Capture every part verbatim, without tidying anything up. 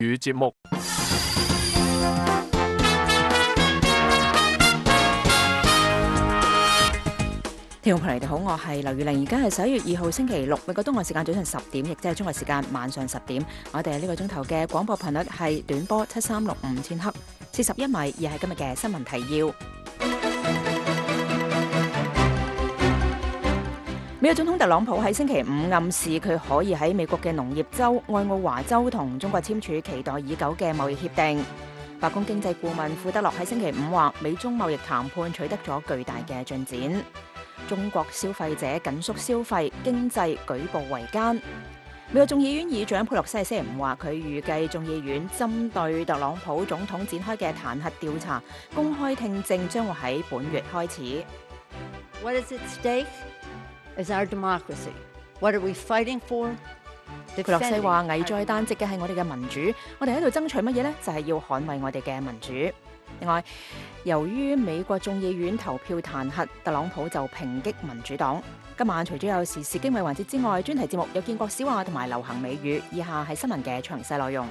語節目。 聽眾朋友你哋好，我係劉月玲，而家係十一月二號星期六，美國東岸時間早上十點，亦即係中國時間晚上十點。我哋呢個鐘頭嘅廣播頻率係短波七三六五千赫，四十一米，而係今日嘅新聞提要。美國總統特朗普喺星期五暗示佢可以喺美國嘅農業州愛奧華州同中國簽署期待已久嘅貿易協定。白宮經濟顧問庫德洛喺星期五話，美中貿易談判取得咗巨大嘅進展。中國消費者緊縮消費，經濟舉步維艱。美國眾議院議長佩洛西星期五話，佢預計眾議院針對特朗普總統展開嘅彈劾調查公開聽證將會喺本月開始。 What is at stake is our democracy. What are we fighting for? 佩洛西話，危在旦夕嘅係我哋嘅民主，我哋喺度爭取乜嘢呢？就係要捍衛我哋嘅民主。另外，由於美國眾議院投票彈劾，特朗普就抨擊民主黨。今晚除咗有時事經緯環節之外，專題節目有建國小話同埋流行美語。以下係新聞嘅詳細內容。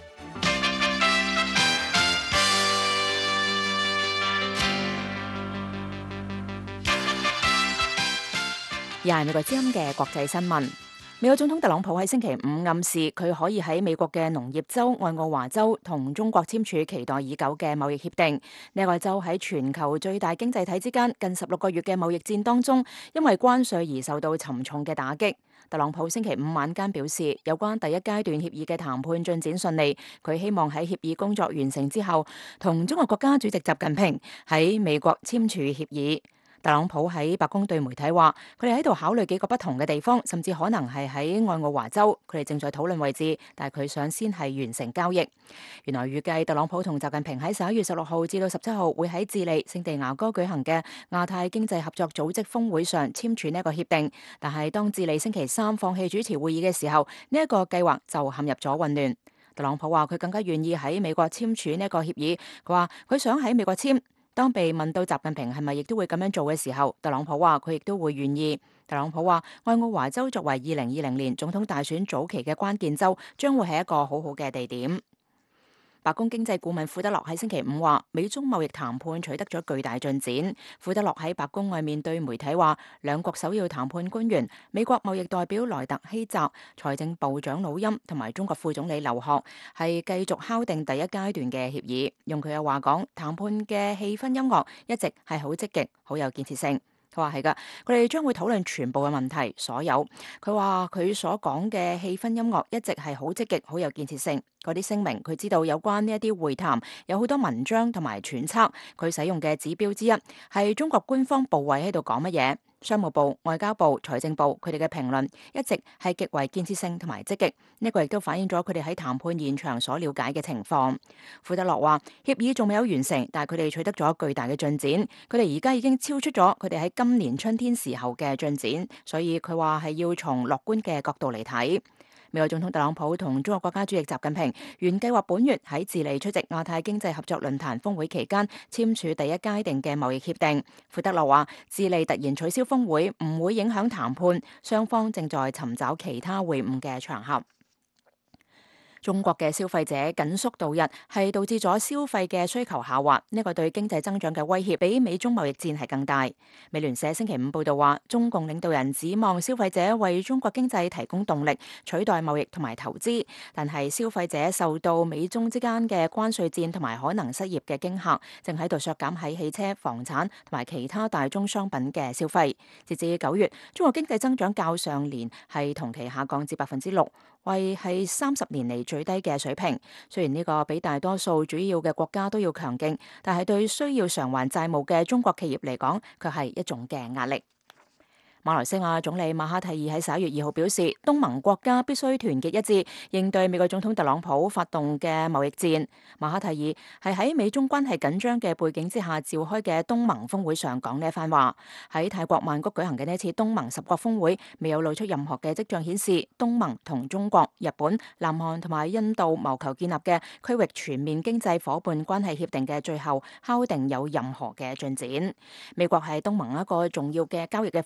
而係美國之音嘅國際新聞。美國總統特朗普喺星期五暗示佢可以喺美國嘅農業州愛奧華州同中國簽署期待已久嘅貿易協定。呢個州喺全球最大經濟體之間近十六個月嘅貿易戰當中，因為關稅而受到沉重嘅打擊。特朗普星期五晚間表示，有關第一階段協議嘅談判進展順利，佢希望喺協議工作完成之後，同中國國家主席習近平喺美國簽署協議。特朗普喺白宮對媒體話，佢哋喺度考慮幾個不同嘅地方，甚至可能係喺愛奧華州，佢哋正在討論位置，但係佢想先係完成交易。原來預計特朗普同習近平喺十一月十六號至到十七號會喺智利聖地牙哥舉行嘅亞太經濟合作組織峰會上簽署呢一個協定，但係當智利星期三放棄主持會議嘅時候，呢一個計劃就陷入咗混亂。特朗普話佢更加願意喺美國簽署呢一個協議，佢話佢想喺美國簽。當被問到習近平係咪亦都會咁樣做嘅時候，特朗普話佢亦都會願意。特朗普話愛奧華州作為二零二零年總統大選早期嘅關鍵州，將會係一個好好嘅地點。白宮經濟顧問庫德洛喺星期五話，美中貿易談判取得咗巨大進展。庫德洛喺白宮外面對媒體話，兩國首要談判官員美國貿易代表萊特希澤、財政部長魯欽同埋中國副總理劉鶴係繼續敲定第一階段嘅協議。用佢嘅話講，談判嘅氣氛音樂一直係好積極、好有建設性。佢話係㗎，佢哋將會討論全部嘅問題，所有。佢話佢所講嘅氣氛音樂一直係好積極、好有建設性。嗰啲聲明，佢知道有關呢一啲會談有好多文章同埋揣測。佢使用嘅指標之一係中國官方部委喺度講乜嘢。商務部、外交部、財政部佢哋嘅評論一直係極為建設性同埋積極，呢個亦都反映咗佢哋喺談判現場所了解嘅情況。庫德洛話協議仲未有完成，但係佢哋取得咗巨大嘅進展，佢哋而家已經超出咗佢哋喺今年春天時候嘅進展，所以佢話係要從樂觀嘅角度嚟睇。美國總統特朗普同中國國家主席習近平原計劃本月喺智利出席亞太經濟合作論壇峰會期間簽署第一階段嘅貿易協定。庫德洛話，智利突然取消峰會唔會影響談判，雙方正在尋找其他會晤嘅場合。中國嘅消費者緊縮度日係導致咗消費嘅需求下滑，呢個對經濟增長嘅威脅比美中貿易戰係更大。美聯社星期五報道話，中共領導人指望消費者為中國經濟提供動力，取代貿易同埋投資，但係消費者受到美中之間嘅關稅戰同埋可能失業嘅驚嚇，正喺度削減喺汽車、房產同埋其他大宗商品嘅消費。截至九月，中國經濟增長較上年係同期下降至百分之六。為係三十年嚟最低嘅水平。雖然呢個比大多數主要嘅國家都要強勁，但係對需要償還債務嘅中國企業嚟講，卻係一種嘅壓力。馬來西亞總理馬哈蒂爾喺十一月二號表示，東盟國家必須團結一致，應對美國總統特朗普發動嘅貿易戰。馬哈蒂爾係喺美中關係緊張嘅背景之下召開嘅東盟峰會上講呢一番話。喺泰國曼谷舉行嘅呢次東盟十國峰會，未有露出任何嘅跡象顯示東盟同中國、日本、南韓同埋印度謀求建立嘅區域全面經濟夥伴關係協定嘅最後敲定有任何嘅進展。美國係東盟一個重要嘅交易嘅夥伴。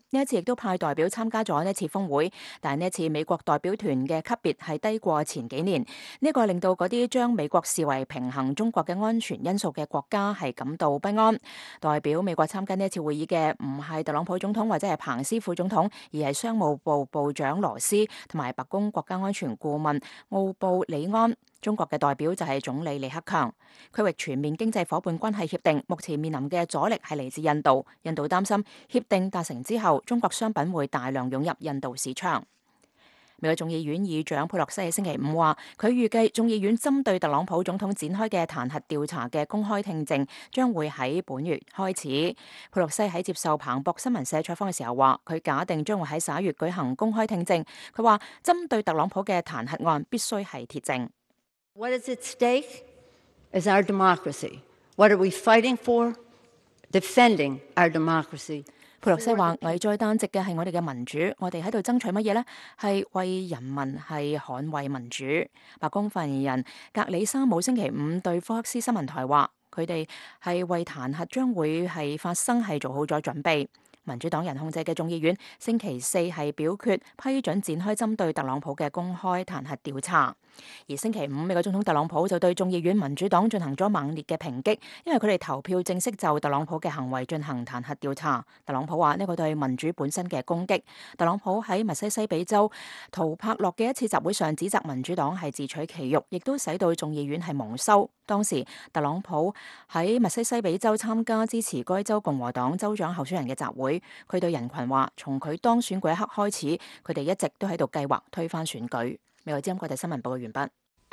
呢一次亦都派代表參加咗呢次峰會，但係呢一次美國代表團嘅級別係低過前幾年，呢個令到嗰啲將美國視為平衡中國嘅安全因素嘅國家係感到不安。代表美國參加呢一次會議嘅唔係特朗普總統或者係彭斯副總統，而係商務部部長羅斯同埋白宮國家安全顧問奧布里安。中國嘅代表就係總理李克強。區域全面經濟夥伴關係協定目前面臨嘅阻力係嚟自印度，印度擔心協定達成之後，中國商品會大量湧入印度市場。美國眾議院議長佩洛西喺星期五話，佢預計眾議院針對特朗普總統展開嘅彈劾調查嘅公開聽證將會喺本月開始。佩洛西喺接受彭博新聞社採訪嘅時候話，佢假定將會喺十一月舉行公開聽證。佢話針對特朗普嘅彈劾案必須係鐵證。 What is at stake is our democracy. What are we fighting for? Defending our democracy. 佩洛西話：危在旦夕嘅係我哋嘅民主，我哋喺度爭取乜嘢呢？係為人民，係捍衛民主。白宮發言人格里沙姆星期五對福克斯新聞台話：佢哋係為彈劾將會係發生係做好咗準備。民主黨人控制嘅眾議院星期四係表決批准展開針對特朗普嘅公開彈劾調查，而星期五美國總統特朗普就對眾議院民主黨進行咗猛烈嘅抨擊，因為佢哋投票正式就特朗普嘅行為進行彈劾調查。特朗普話呢個對民主本身嘅攻擊。特朗普喺密西西比州圖柏洛嘅一次集會上指責民主黨係自取其辱，亦都使到眾議院係蒙羞。當時特朗普喺密西西比州參加支持該州共和黨州長候選人嘅集會，佢對人群話：從佢當選嗰一刻開始，佢哋一直都喺度計劃推翻選舉。美國之音國際新聞報告完畢。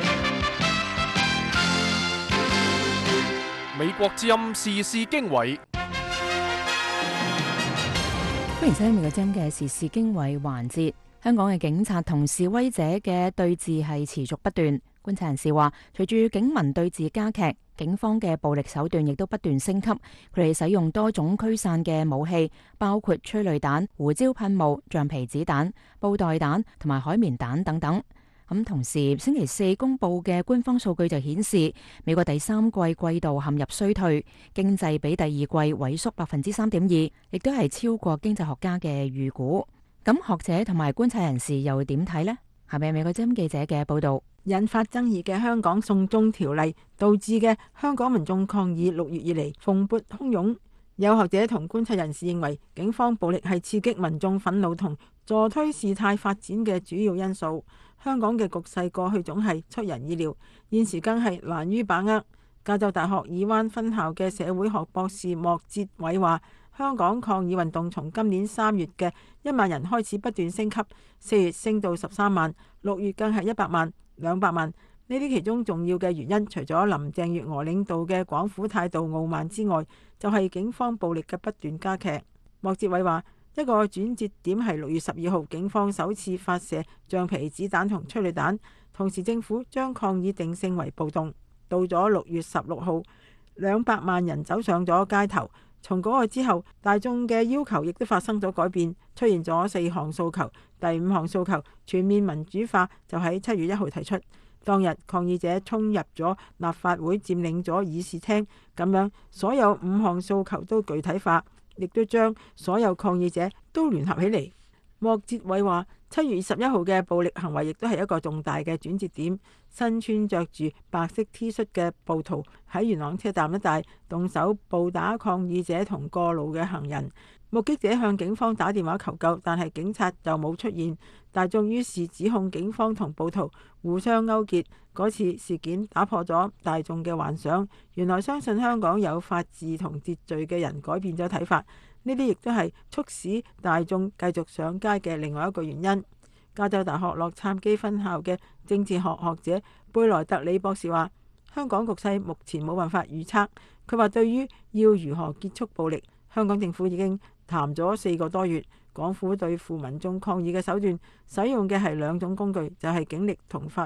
美國之音時事經緯， 歡迎收聽美國之音嘅時事經緯環節。香港嘅警察同示威者嘅對峙係持續不斷。觀察人士話，隨住警民對峙加劇，警方嘅暴力手段亦都不斷升級。佢哋使用多種驅散嘅武器，包括催淚彈、胡椒噴霧、橡皮子彈、布袋彈同埋海綿彈等等。咁同時，星期四公布嘅官方數據就顯示，美國第三季季度陷入衰退，經濟比第二季萎縮百分之三點二，亦都係超過經濟學家嘅預估。咁學者同埋觀察人士又點睇呢？下面係美國之音記者嘅報道。 引發爭議嘅香港送中條例導致嘅香港民眾抗議六月以嚟蓬勃洶湧。有學者同觀察人士認為，警方暴力係刺激民眾憤怒同助推事態發展嘅主要因素。香港嘅局勢過去總係出人意料，現時更係難於把握。加州大學爾灣分校嘅社會學博士莫哲偉話，香港抗議運動從今年三月嘅一萬人開始不斷升級，四月升到十三萬，六月更係一百萬、兩百萬。呢啲其中重要嘅原因，除咗林鄭月娥領導嘅廣府態度傲慢之外，就係警方暴力嘅不斷加劇。莫哲偉話，一個轉折點係六月十二號，警方首次發射橡皮子彈同催淚彈，同時政府將抗議定性為暴動。到咗六月十六號，兩百萬人走上咗街頭。從嗰個之後，大眾嘅要求亦都發生咗改變，出現咗四項訴求。第五項訴求，全面民主化，就喺七月一號提出。當日抗議者衝入咗立法會，佔領咗議事廳，咁樣所有五項訴求都具體化，亦都將所有抗議者都聯合起嚟。莫哲偉話，七月二十一號嘅暴力行為亦都係一個重大嘅轉折點。身穿着住白色 T 恤嘅暴徒喺元朗車站一帶動手暴打抗議者同過路嘅行人。目擊者向警方打電話求救，但係警察就冇出現。大眾於是指控警方同暴徒互相勾結。嗰次事件打破咗大眾嘅幻想，原來相信香港有法治同秩序嘅人改變咗睇法。呢啲亦都係促使大眾繼續上街嘅另外一個原因。加州大學洛杉磯分校嘅政治學學者貝萊特里博士話，香港局勢目前冇辦法預測。佢話，對於要如何結束暴力，香港政府已經談咗四個多月。港府對付民眾抗議嘅手段使用嘅係兩種工具，就係警力同法律。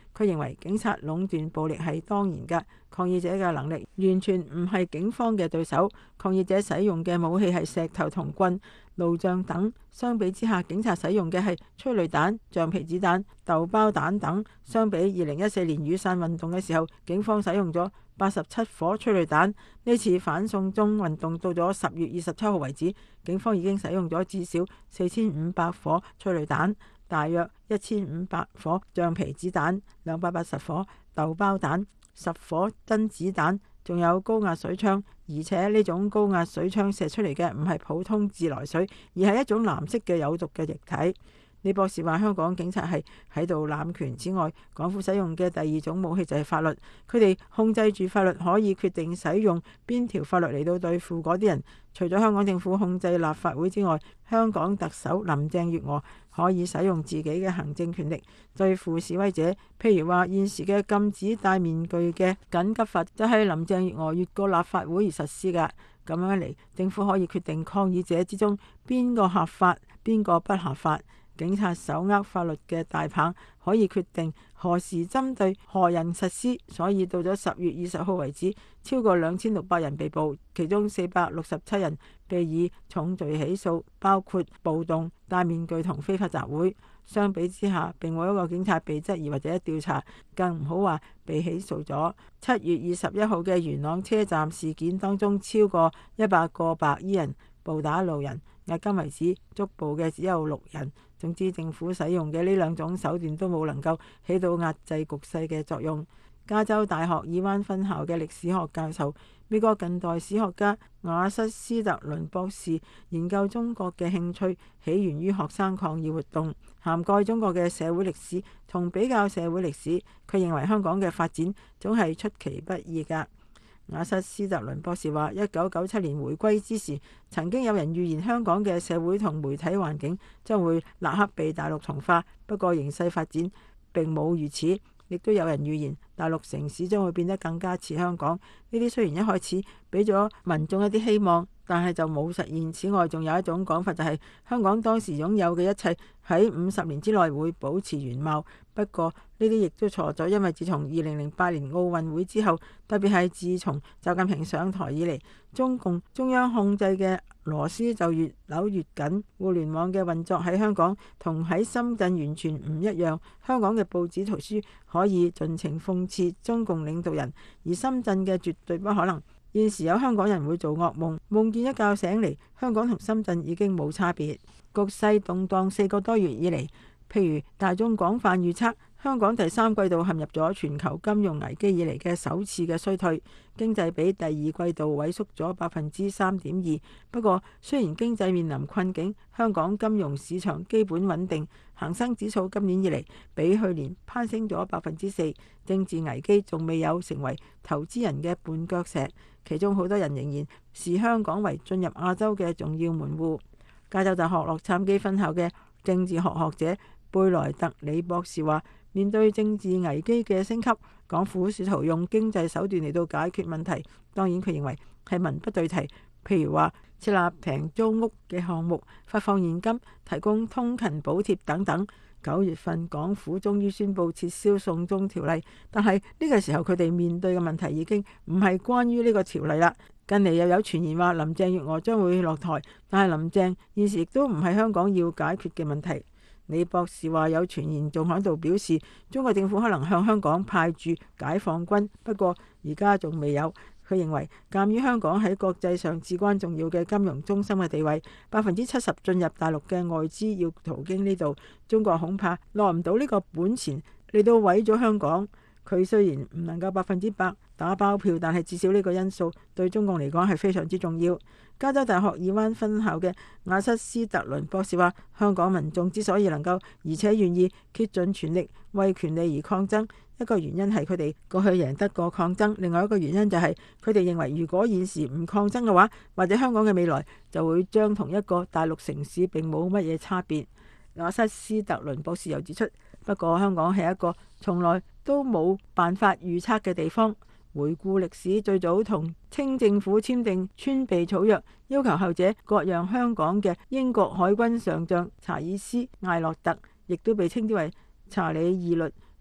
佢認為警察壟斷暴力係當然㗎，抗議者嘅能力完全唔係警方嘅對手。抗議者使用嘅武器係石頭同棍、路障等，相比之下，警察使用嘅係催淚彈、橡皮子彈、豆包彈等。相比二零一四年雨傘運動嘅時候，警方使用咗八十七顆催淚彈。呢次反送中運動到咗十月二十七號為止，警方已經使用咗至少四千五百顆催淚彈，大約一千五百顆橡皮子彈、兩百八十顆豆包彈、十顆真子彈，仲有高壓水槍。而且呢種高壓水槍射出嚟嘅唔係普通自來水，而係一種藍色嘅有毒嘅液體。李博士話：香港警察係喺度濫權。此外，港府使用嘅第二種武器就係法律，佢哋控制住法律，可以決定使用邊條法律嚟到對付嗰啲人。除咗香港政府控制立法會之外，香港特首林鄭月娥可以使用自己嘅行政權力對付示威者。譬如話，現時嘅禁止戴面具嘅緊急法就係林鄭月娥越過立法會而實施㗎。咁樣嚟，政府可以決定抗議者之中邊個合法，邊個不合法。警察手握法律嘅大棒，可以決定何時針對何人實施。所以到咗十月二十號為止，超過兩千六百人被捕，其中四百六十七人被以重罪起訴，包括暴動、戴面具同非法集會。相比之下，並冇一個警察被質疑或者調查，更唔好話被起訴咗。七月二十一號嘅元朗車站事件當中，超過一百個白衣人暴打路人，迄今為止捉捕嘅只有六人。總之，政府使用嘅呢兩種手段都冇能夠起到壓制局勢嘅作用。加州大學爾灣分校嘅歷史學教授、美國近代史學家瓦瑟斯特倫博士研究中國嘅興趣起源於學生抗議活動，涵蓋中國嘅社會歷史同比較社會歷史。佢認為香港嘅發展總係出其不意㗎。瓦瑟斯特倫博士話：一九九七年回歸之時，曾經有人預言香港嘅社會同媒體環境將會立刻被大陸同化，不過形勢發展並冇如此。亦都有人預言大陸城市將會變得更加似香港。呢啲雖然一開始俾咗民眾一啲希望，但係就冇實現。此外，仲有一種講法就係香港當時擁有嘅一切喺五十年之內會保持原貌。不過呢啲亦都錯咗，因為自從二零零八年奧運會之後，特別係自從習近平上台以嚟，中共中央控制嘅螺絲就越扭越緊。互聯網嘅運作喺香港同喺深圳完全唔一樣。香港嘅報紙圖書可以盡情諷刺中共領導人，而深圳嘅絕對不可能。現時有香港人會做噩夢，夢見一覺醒嚟，香港同深圳已經冇差別。局勢動盪四個多月以嚟，譬如大眾廣泛預測香港第三季度陷入咗全球金融危機以嚟嘅首次嘅衰退，經濟比第二季度萎縮咗百分之三點二。不過雖然經濟面臨困境，香港金融市場基本穩定，恒生指數今年以嚟比去年攀升咗百分之四。政治危機仲未有成為投資人嘅絆腳石，其中好多人仍然視香港為進入亞洲嘅重要門戶。加州大學洛杉磯分校嘅政治學學者貝萊特李博士話：面對政治危機嘅升級，港府試圖用經濟手段嚟到解決問題。當然佢認為係文不對題，譬如話設立平租屋嘅項目、發放現金、提供通勤補貼等等。九月份港府終於宣布撤銷送中條例，但係呢個時候佢哋面對嘅問題已經唔係關於呢個條例啦。近嚟又有傳言話林鄭月娥將會落台，但係林鄭現時亦都唔係香港要解決嘅問題。李博士話有傳言仲喺度表示中國政府可能向香港派駐解放軍，不過而家仲未有。佢認為鑑於香港喺國際上至關重要嘅金融中心嘅地位，百分之七十進入大陸嘅外資要途經呢度，中國恐怕落唔到呢個本錢嚟到毀咗香港。佢雖然唔能夠百分之百打包票，但係至少呢個因素對中共嚟講係非常之重要。加州大學爾灣分校嘅瓦瑟斯特倫博士話：香港民眾之所以能夠而且願意竭盡全力為權利而抗爭，一個原因係佢哋過去贏得過抗爭，另外一個原因就係佢哋認為如果現時唔抗爭嘅話，或者香港嘅未來就會將同一個大陸城市並冇乜嘢差別。瓦瑟斯特倫博士又指出，不過香港係一個從來都冇辦法預測嘅地方。回顧歷史，最早同清政府簽訂穿避草約，要求後者割讓香港嘅英國海軍上將查爾斯艾洛特，亦都被稱之為查理義律，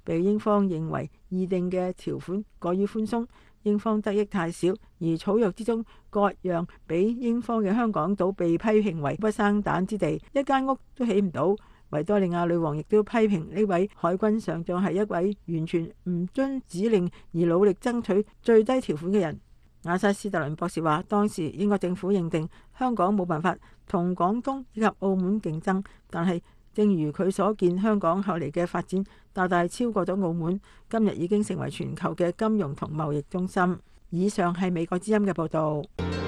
被英方認為擬定嘅條款過於寬鬆，英方得益太少，而草約之中各樣俾英方嘅香港島被批評為不生蛋之地，一間屋都起唔到。維多利亞女王亦都批評呢位海軍上將係一位完全唔遵指令而努力爭取最低條款嘅人。亞西斯特倫博士話，當時英國政府認定香港冇辦法同廣東以及澳門競爭，但係正如佢所見，香港後嚟嘅發展大大超過咗澳門，今日已經成為全球嘅金融同貿易中心。以上係美國之音嘅報導。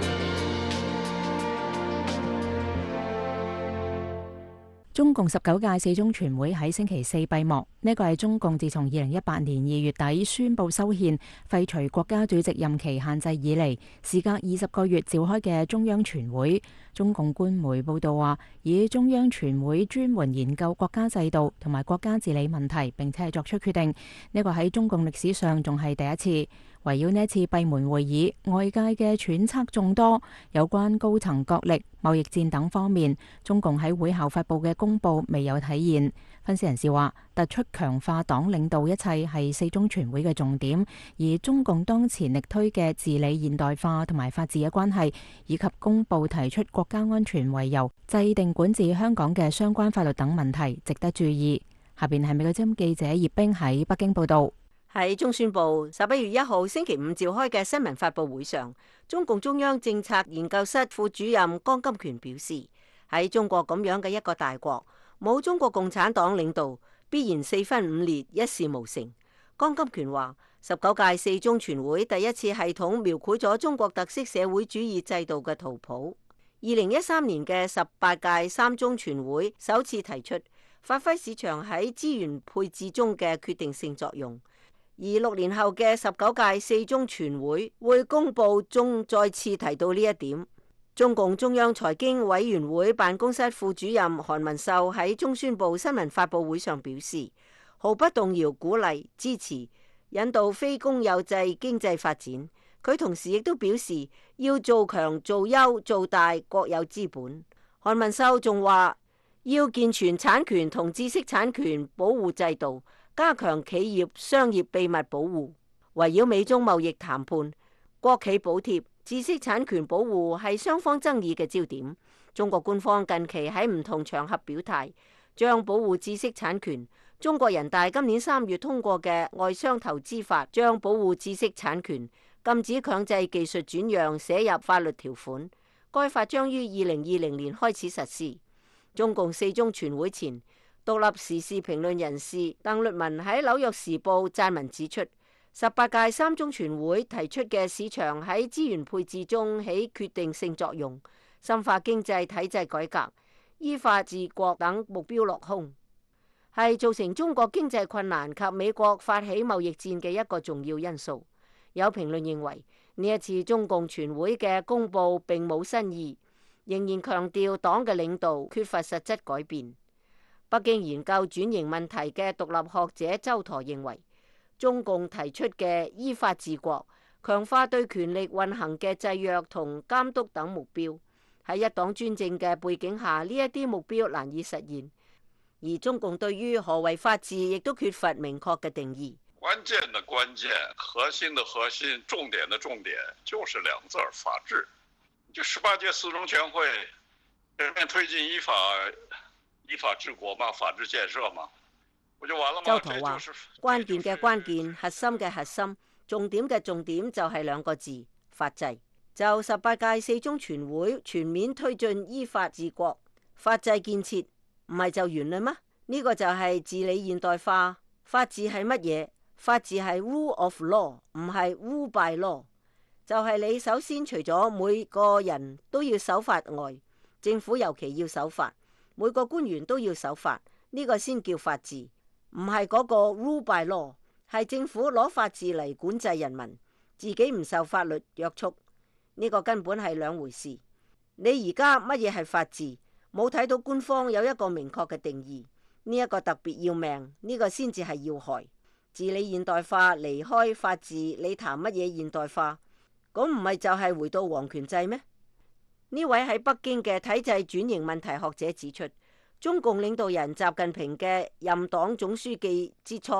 中共十九屆四中全會喺星期四閉幕，呢個係中共自從二零一八年二月底宣布修憲廢除國家主席任期限制以嚟，時隔二十個月召開嘅中央全會。中共官媒報道話，以中央全會專門研究國家制度同埋國家治理問題，並且係作出決定。呢個喺中共歷史上仲係第一次。圍繞呢次閉門會議，外界嘅揣測眾多，有關高層角力、貿易戰等方面，中共喺會後發布嘅公報未有體現。分析人士話，突出強化黨領導一切係四中全會嘅重點，而中共當前力推嘅治理現代化同埋法治嘅關係，以及公報提出國家安全為由制定管治香港嘅相關法律等問題，值得注意。下邊係美國之音記者葉冰喺北京報道。 喺中宣部十一月一號星期五召開嘅新聞發佈會上，中共中央政策研究室副主任江金權表示，喺中國咁樣嘅一個大國，冇中國共產黨領導，必然四分五裂，一事無成。江金權話，十九屆四中全會第一次系統描繪咗中國特色社會主義制度嘅圖譜。二零一三年嘅十八屆三中全會首次提出發揮市場喺資源配置中嘅決定性作用。而六年後嘅十九屆四中全會會公佈中再次提到呢一點。中共中央財經委員會辦公室副主任韓文秀喺中宣部新聞發佈會上表示，毫不動搖鼓勵支持引導非公有制經濟發展。佢同時亦都表示要做強做優做大國有資本。韓文秀仲話要健全產權同知識產權保護制度，加強企業商業秘密保護。圍繞美中貿易談判、國企補貼、知識產權保護係雙方爭議嘅焦點。中國官方近期喺唔同場合表態，將保護知識產權。中國人大今年三月通過嘅外商投資法將保護知識產權，禁止強制技術轉讓寫入法律條款。該法將於二零二零年開始實施。中共四中全會前，獨立時事評論人士鄧律文喺《紐約時報》撰文指出，十八屆三中全會提出嘅市場喺資源配置中起決定性作用，深化經濟體制改革、依法治國等目標落空，係造成中國經濟困難及美國發起貿易戰嘅一個重要因素。有評論認為，呢一次中共全會嘅公報並冇新意，仍然強調黨嘅領導缺乏實質改變。北京研究轉型問題嘅獨立學者周陀認為，中共提出嘅依法治國、強化對權力運行嘅制約同監督等目標，喺一黨專政嘅背景下，呢一啲目標難以實現。而中共對於何為法治，亦都缺乏明確嘅定義。 關鍵的關鍵，核心的核心，重點的重點，就是兩字兒：法治。就十八屆四中全會全面推進依法。依法治國嘛，法治建設嘛，我就完了嘛。 周陀話：關鍵嘅關鍵，核心嘅核心，重點嘅重點就係兩個字：法治。就十八屆四中全會全面推進依法治國、法治建設，唔係就完啦咩？呢個就係治理現代化。法治係乜嘢？法治係 rule of law，唔係 rule by law。就係你首先除咗每個人都要守法外，政府尤其要守法。每個官員都要守法，呢個先叫法治，唔係嗰個 rule by law，係政府攞法治嚟管制人民，自己唔受法律約束，呢個根本係兩回事。你而家乜嘢係法治？冇睇到官方有一個明確嘅定義，呢一個特別要命，呢個先至係要害。治理現代化離開法治，你談乜嘢現代化？咁唔係就係回到皇權制咩？呢位喺北京嘅體制轉型問題學者指出，中共領導人習近平嘅任黨總書記之初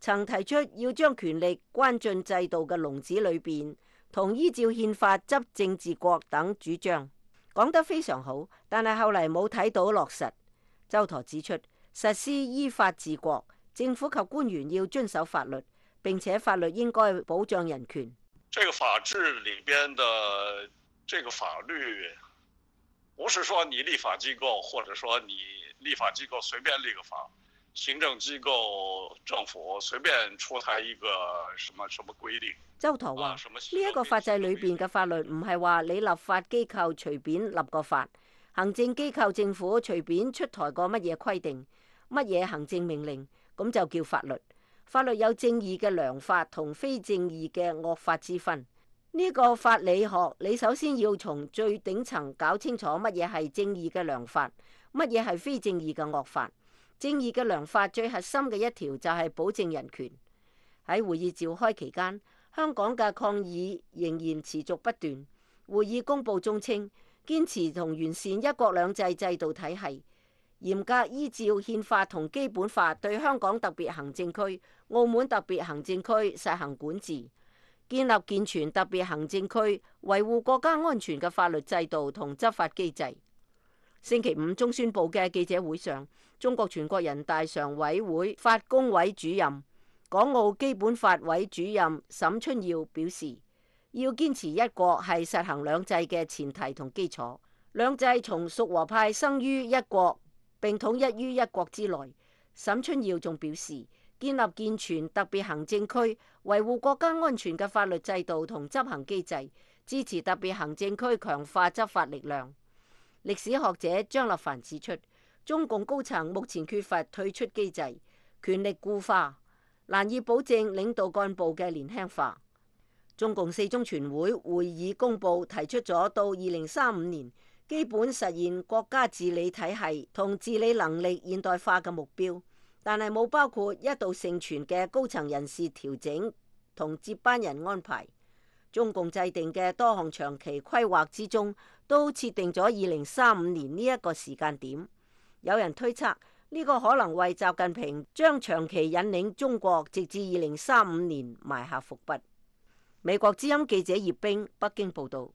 曾提出要將權力關進制度嘅籠子裏邊，同依照憲法執政治國等主張，講得非常好，但係後嚟冇睇到落實。周韜指出，實施依法治國，政府及官員要遵守法律，並且法律應該保障人權。 這個法治裏邊的這個法律，不是說你立法機構，或者說你立法機構隨便立個法，行政機構政府隨便出台一個什麼什麼規定。 周韜話：呢一個法制裏邊嘅法律唔係話你立法機構隨便立個法，行政機構政府隨便出台個乜嘢規定，乜嘢行政命令，咁就叫法律。法律有正義嘅良法同非正義嘅惡法之分。呢個法理學，你首先要從最頂層搞清楚乜嘢係正義嘅良法，乜嘢係非正義嘅惡法。正義嘅良法最核心嘅一條就係保證人權。喺會議召開期間，香港嘅抗議仍然持續不斷。會議公報中稱，堅持同完善一國兩制制度體系，嚴格依照憲法同基本法對香港特別行政區、澳門特別行政區實行管治，建立健全特別行政區維護國家安全嘅法律制度同執法機制。星期五中宣部嘅記者會上，中國全國人大常委會法工委主任、港澳基本法委主任沈春耀表示，要堅持一國係實行兩制嘅前提同基礎。兩制從屬和派生於一國，並統一於一國之內。沈春耀仲表示，建立健全特別行政區維護國家安全嘅法律制度同執行機制，支持特別行政區強化執法力量。歷史學者張立凡指出，中共高層目前缺乏退出機制，權力固化，難以保證領導幹部嘅年輕化。中共四中全會會議公報提出咗到二零三五年基本實現國家治理體系同治理能力現代化嘅目標，但係冇包括一度盛傳嘅高層人事調整同接班人安排。中共制定嘅多項長期規劃之中，都設定咗二零三五年呢一個時間點。有人推測呢個可能為習近平將長期引領中國直至二零三五年埋下伏筆。美國之音記者葉冰北京報道。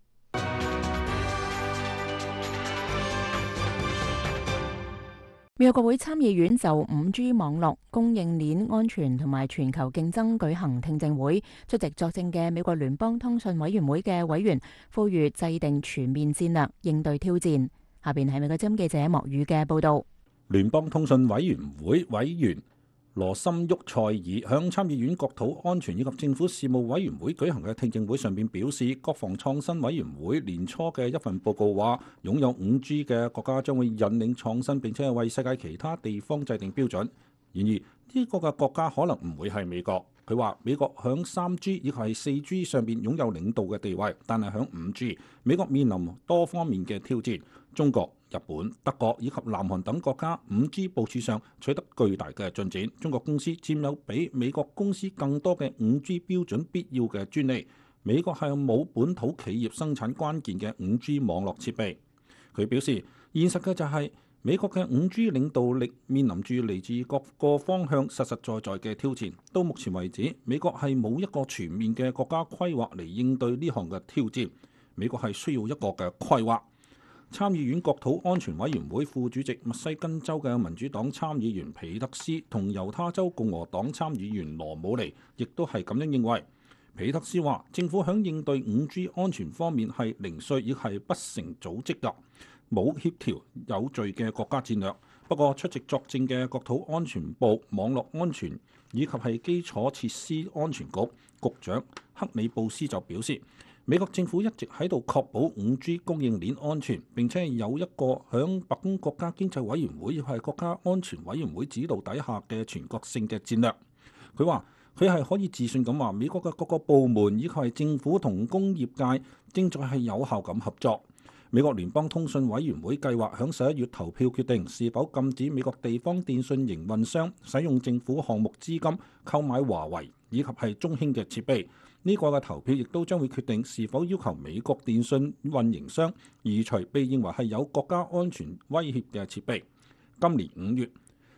美國國會參議院就五 G 網絡供應鏈安全同埋全球競爭舉行聽證會，出席作證嘅美國聯邦通訊委員會嘅委員呼籲制定全面戰略應對挑戰。下邊係美國之音記者莫宇嘅報道。 聯邦通訊委員會委員羅森沃塞爾向參議院國土安全以及政府事務委員會舉行嘅聽證會上面表示，國防創新委員會年初嘅一份報告話，擁有五 G 嘅國家將會引領創新，並且係為世界其他地方制定標準。然而呢個嘅國家可能唔會係美國。佢話美國響三 G 以及係四 G 上邊擁有領導嘅地位，但係響五 G，美國面臨多方面嘅挑戰。中國、日本、德國以及南韓等國家五 G 部署上取得巨大嘅進展。中國公司佔有比美國公司更多嘅五 G 標準必要嘅專利。美國係冇本土企業生產關鍵嘅五 G 網絡設備。佢表示，現實嘅就係美國嘅五 G 領導力面臨住嚟自各個方向實實在在嘅挑戰。到目前為止，美國係冇一個全面嘅國家規劃嚟應對呢項嘅挑戰。美國係需要一個嘅規劃。參議院國土安全委員會副主席密西根州嘅民主黨參議員皮特斯同猶他州共和黨參議員羅姆尼亦都係咁樣認為。皮特斯話，政府響應對五 G 安全方面係零碎，亦係不成組織㗎，冇協調有序嘅國家戰略。不過出席作證嘅國土安全部網絡安全以及係基礎設施安全局局長克里布斯就表示，美國政府一直喺度確保五 G 供應鏈安全，並且有一個響白宮國家經濟委員會亦係國家安全委員會指導底下嘅全國性嘅戰略。佢話佢係可以自信咁話，美國嘅各個部門以及係政府同工業界正在係有效咁合作。美國聯邦通訊委員會計劃響十一月投票決定是否禁止美國地方電訊營運商使用政府項目資金購買華為以及係中興嘅設備。呢個嘅投票亦都將會決定是否要求美國電信運營商移除被認為係有國家安全威脅嘅設備。今年五月，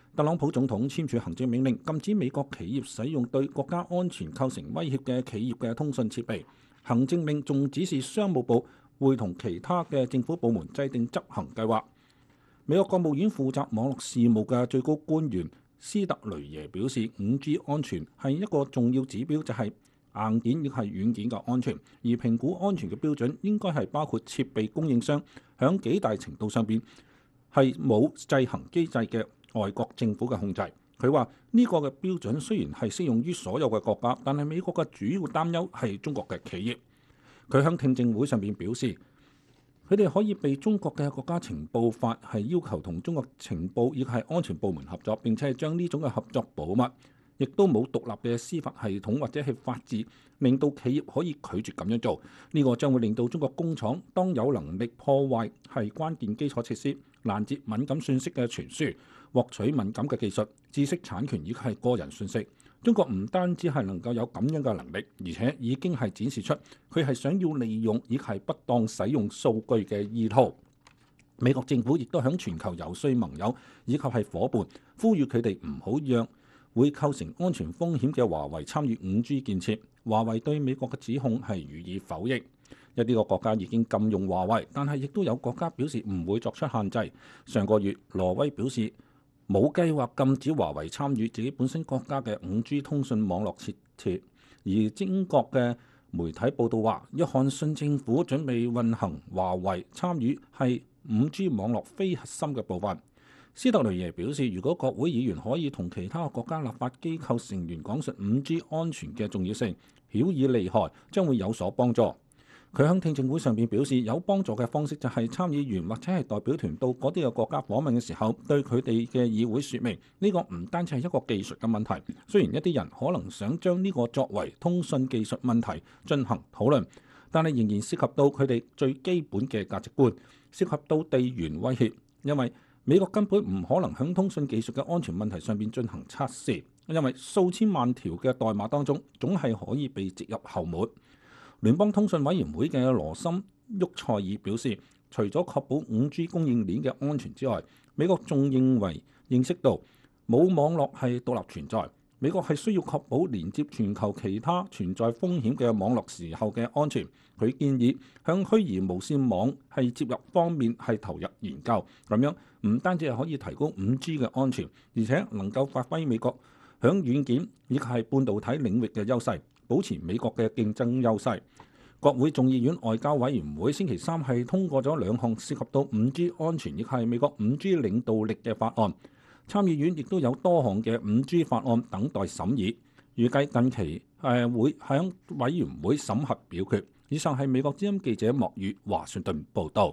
特朗普總統簽署行政命令，禁止美國企業使用對國家安全構成威脅嘅企業嘅通訊設備。行政命仲指示商務部會同其他嘅政府部門制定執行計劃。美國國務院負責網絡事務嘅最高官員斯特雷耶表示，五 G 安全係一個重要指標，就係硬件亦係軟件嘅安全，而評估安全嘅標準應該係包括設備供應商響幾大程度上邊係冇制衡機制嘅外國政府嘅控制。佢話呢個嘅標準雖然係適用於所有嘅國家，但係美國嘅主要擔憂係中國嘅企業。佢響聽證會上邊表示，佢哋可以被中國嘅國家情報法係要求同中國情報亦係安全部門合作，並且係將呢種嘅合作保密，亦都冇獨立嘅司法系統或者係法治，令到企業可以拒絕咁樣做。呢個將會令到中國工廠當有能力破壞係關鍵基礎設施、攔截敏感信息嘅傳輸、獲取敏感嘅技術、知識產權以及係個人信息。中國唔單止係能夠有咁樣嘅能力，而且已經係展示出佢係想要利用以及係不當使用數據嘅意圖。美國政府亦都響全球遊說盟友以及係夥伴，呼籲佢哋唔好讓會構成安全風險嘅華為參與五 G 建設。華為對美國嘅指控係予以否認。一啲個國家已經禁用華為，但係亦都有國家表示唔會作出限制。上個月，挪威表示冇計劃禁止華為參與自己本身國家嘅五 G 通訊網絡設設。而英國嘅媒體報道話，約翰遜政府準備運行華為參與係五 G 網絡非核心嘅部分。斯特雷耶表示，如果國會議員可以同其他國家立法機構成員講述五 G 安全嘅重要性，曉以利害，將會有所幫助。佢喺聽證會上邊表示，有幫助嘅方式就係參議員或者係代表團到嗰啲嘅國家訪問嘅時候，對佢哋嘅議會説明呢個唔單止係一個技術嘅問題。雖然一啲人可能想將呢個作為通訊技術問題進行討論，但係仍然涉及到佢哋最基本嘅價值觀，涉及到地緣威脅。因為美國根本唔可能喺通訊技術嘅安全問題上邊進行測試，因為數千萬條嘅代碼當中總係可以被植入後門。聯邦通訊委員會嘅羅森沃塞爾表示，除咗確保五 G 供應鏈嘅安全之外，美國仲認為認識到冇網絡係獨立存在，美國係需要確保連接全球其他存在風險嘅網絡時候嘅安全。佢建議向虛擬無線網係接入方面係投入研究，咁樣唔單止係可以提高五 G 嘅安全，而且能夠發揮美國響軟件以及係半導體領域嘅優勢，保持美國嘅競爭優勢。國會眾議院外交委員會星期三係通過咗兩項涉及到五 G 安全亦係美國五 G 領導力嘅法案。參議院亦都有多項嘅五 G 法案等待審議，預計近期誒會響委員會審核表決。以上係美國之音記者莫宇華盛頓報導。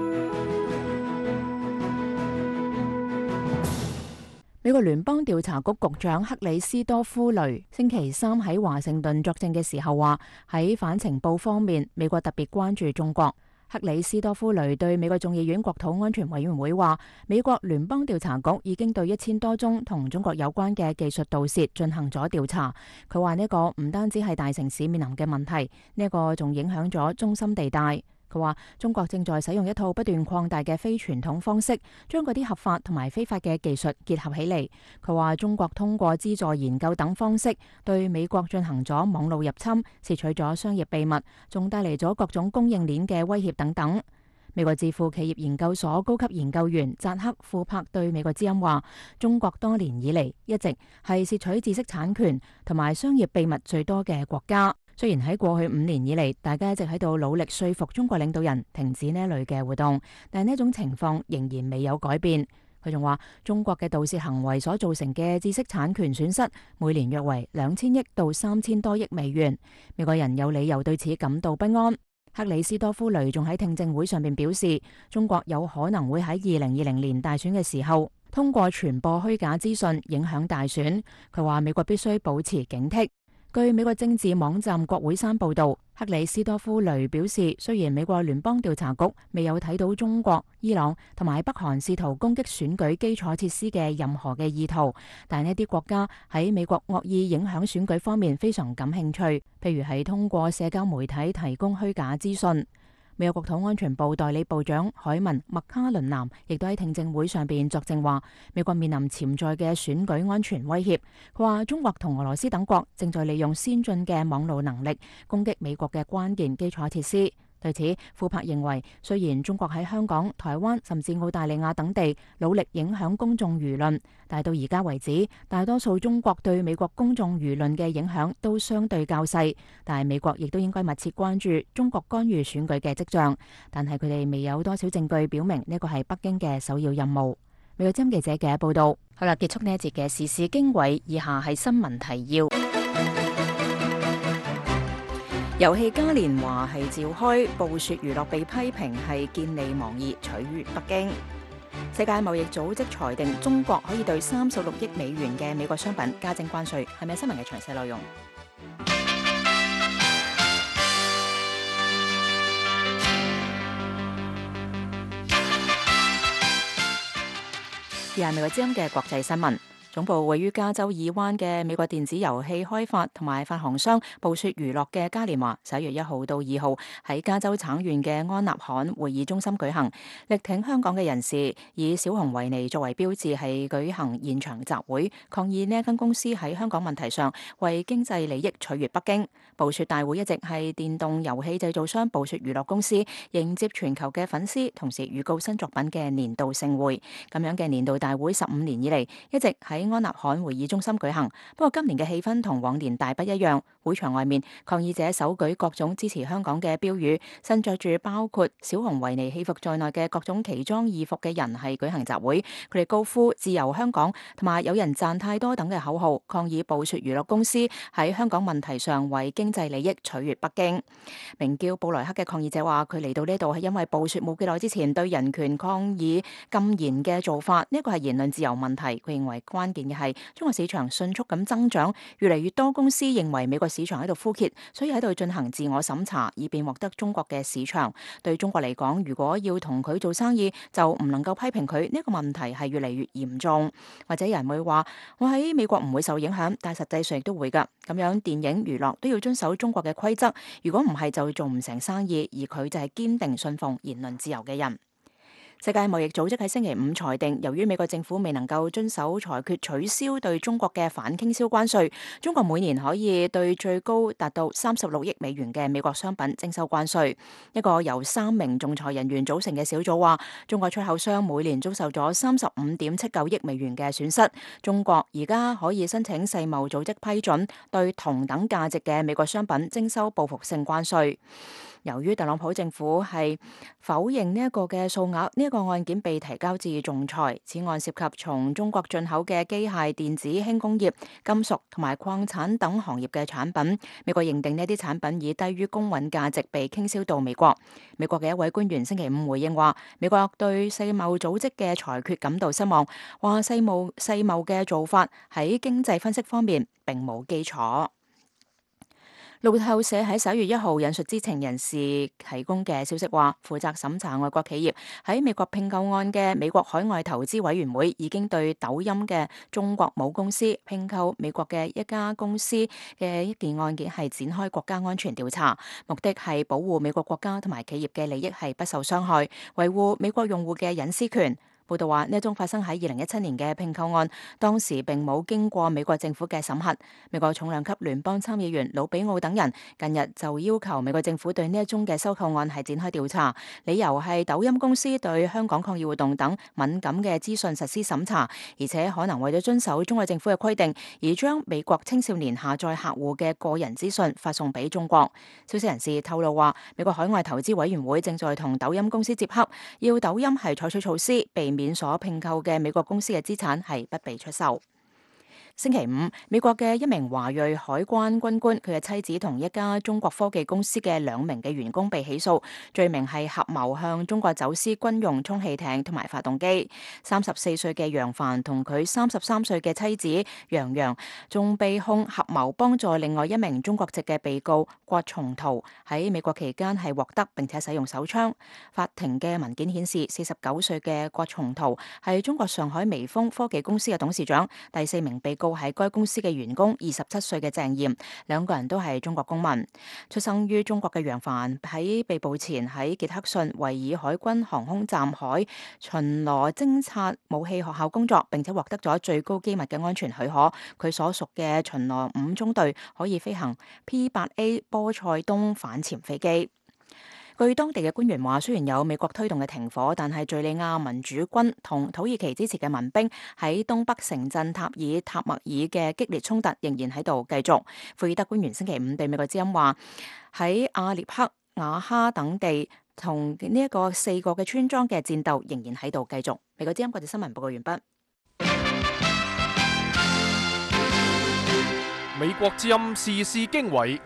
美國聯邦調查局局長克里斯多夫雷星期三喺華盛頓作證嘅時候話，喺反情報方面，美國特別關注中國。克里斯多夫雷對美國眾議院國土安全委員會話，美國聯邦調查局已經對一千多宗同中國有關嘅技術盜竊進行咗調查。佢話呢個唔單止係大城市面臨嘅問題，呢一個仲影響咗中心地帶。佢話中國正在使用一套不斷擴大嘅非傳統方式，將嗰啲合法同埋非法嘅技術結合起嚟。佢話中國通過資助研究等方式對美國進行咗網路入侵，竊取咗商業秘密，仲帶嚟咗各種供應鏈嘅威脅等等。美國智庫企業研究所高級研究員扎克庫珀對美國之音話，中國多年以嚟一直係竊取知識產權同埋商業秘密最多嘅國家。雖然喺過去五年以嚟，大家一直喺度努力說服中國領導人停止呢一類嘅活動，但係呢種情況仍然未有改變。佢仲話，中國嘅盜竊行為所造成嘅知識產權損失，每年約為兩千億到三千多億美元。美國人有理由對此感到不安。克里斯多夫雷仲喺聽證會上面表示，中國有可能會喺二零二零年大選嘅時候，通過傳播虛假資訊影響大選。佢話美國必須保持警惕。據美國政治網站國會山報道，克里斯多夫雷表示，雖然美國聯邦調查局未有睇到中國、伊朗同埋北韓試圖攻擊選舉基礎設施嘅任何嘅意圖，但呢啲國家喺美國惡意影響選舉方面非常感興趣，譬如係通過社交媒體提供虛假資訊。 美國國土安全部代理部長海文麥卡倫南亦都喺聽證會上邊作證話，美國面臨潛在嘅選舉安全威脅。佢話中國同俄羅斯等國正在利用先進嘅網絡能力攻擊美國嘅關鍵基礎設施。對此，庫珀認為，雖然中國喺香港、台灣甚至澳大利亞等地努力影響公眾輿論，但係到而家為止，大多數中國對美國公眾輿論嘅影響都相對較細。但係美國亦都應該密切關注中國干預選舉嘅跡象，但係佢哋未有多少證據表明呢個係北京嘅首要任務。美國之音記者嘅報道。好啦，結束呢一節嘅時事經緯，以下係新聞提要。遊戲嘉年華係召開，暴雪娛樂被批評係見利忘義，取悅北京。世界貿易組織裁定中國可以對三十六億美元嘅美國商品加徵關稅。係咪新聞嘅詳細內容？而係美國之音嘅國際新聞。總部位於加州以灣嘅美國電子遊戲開發同埋發行商暴雪娛樂嘅嘉年華，十一月一號到二號喺加州橙縣嘅安納罕會議中心舉行。力挺香港嘅人士以小熊維尼作為標誌，係舉行現場集會，抗議呢一間公司喺香港問題上為經濟利益取悅北京。暴雪大會一直係電動遊戲製造商暴雪娛樂公司迎接全球嘅粉絲，同時預告新作品嘅年度盛會。咁樣嘅年度大會十五年以嚟一直喺安納罕會議中心舉行，不過今年嘅氣氛同往年大不一樣。會場外面，抗議者手舉各種支持香港嘅標語，身着住包括小熊維尼戲服在內嘅各種奇裝異服嘅人係舉行集會，佢哋高呼自由香港同埋有人賺太多等嘅口號，抗議暴雪娛樂公司喺香港問題上為經濟利益取悅北京。名叫布萊克嘅抗議者話，佢嚟到呢度係因為暴雪冇幾耐之前對人權抗議禁言嘅做法，呢個係言論自由問題。佢認為關鍵嘅係中國市場迅速咁增長，越嚟越多公司認為美國市場喺度枯竭，所以喺度進行自我審查，以便獲得中國嘅市場。對中國嚟講，如果要同佢做生意，就唔能夠批評佢。呢個問題係越嚟越嚴重。或者有人會話，我喺美國唔會受影響，但係實際上亦都會㗎。咁樣電影娛樂都要遵守中國嘅規則，如果唔係就做唔成生意。而佢就係堅定信奉言論自由嘅人。世界貿易組織喺星期五裁定，由於美國政府未能夠遵守裁決，取消對中國嘅反傾銷關稅，中國每年可以對最高達到三十六億美元嘅美國商品徵收關稅。一個由三名仲裁人員組成嘅小組話，中國出口商每年遭受咗三十五點七九億美元嘅損失。中國而家可以申請世貿組織批准，對同等價值嘅美國商品徵收報復性關稅。由於特朗普政府係否認呢一個嘅數額，呢一個案件被提交至仲裁。此案涉及從中國進口嘅機械、電子、輕工業、金屬同埋礦產等行業嘅產品。美國認定呢啲產品以低於公允價值被傾銷到美國。美國嘅一位官員星期五回應話，美國對世貿組織嘅裁決感到失望，話世貿世貿嘅做法喺經濟分析方面並冇基礎。路透社喺十一月一號引述知情人士提供嘅消息話，負責審查外國企業喺美國併購案嘅美國海外投資委員會已經對抖音嘅中國母公司併購美國嘅一家公司嘅一件案件係展開國家安全調查，目的係保護美國國家同埋企業嘅利益係不受傷害，維護美國用戶嘅隱私權。報道話，呢一宗發生喺二零一七年嘅併購案，當時並冇經過美國政府嘅審核。美國重量級聯邦參議員魯比奧等人近日就要求美國政府對呢一宗嘅收購案係展開調查，理由係抖音公司對香港抗議活動等敏感嘅資訊實施審查，而且可能為咗遵守中國政府嘅規定，而將美國青少年下載客戶嘅個人資訊發送俾中國。消息人士透露話，美國海外投資委員會正在同抖音公司接洽，要抖音係採取措施避免免所併購嘅美國公司嘅資產係不被出售。星期五，美國嘅一名華裔海關軍官，佢嘅妻子同一家中國科技公司嘅兩名嘅員工被起訴，罪名係合謀向中國走私軍用充氣艇同埋發動機。三十四歲嘅楊帆同佢三十三歲嘅妻子楊洋，仲被控合謀幫助另外一名中國籍嘅被告郭松濤喺美國期間係獲得並且使用手槍。法庭嘅文件顯示，四十九歲嘅郭松濤係中國上海微風科技公司嘅董事長，第四名被告告喺該公司嘅員工二十七歲嘅鄭艷，兩個人都係中國公民。出生於中國嘅楊帆喺被捕前喺傑克遜維爾海軍航空站海巡邏偵察武器學校工作，並且獲得咗最高機密嘅安全許可。佢所屬嘅巡邏五中隊可以飛行 P 八 A 波塞冬反潛飛機。據當地嘅官員話，雖然有美國推動嘅停火，但係敘利亞民主軍同土耳其支持嘅民兵喺東北城鎮塔爾塔默爾嘅激烈衝突仍然喺度繼續。庫爾德官員星期五對美國之音話，喺阿列克、瓦哈等地同呢一個四個嘅村莊嘅戰鬥仍然喺度繼續。美國之音國際新聞報告完畢。 美國之音時事經緯。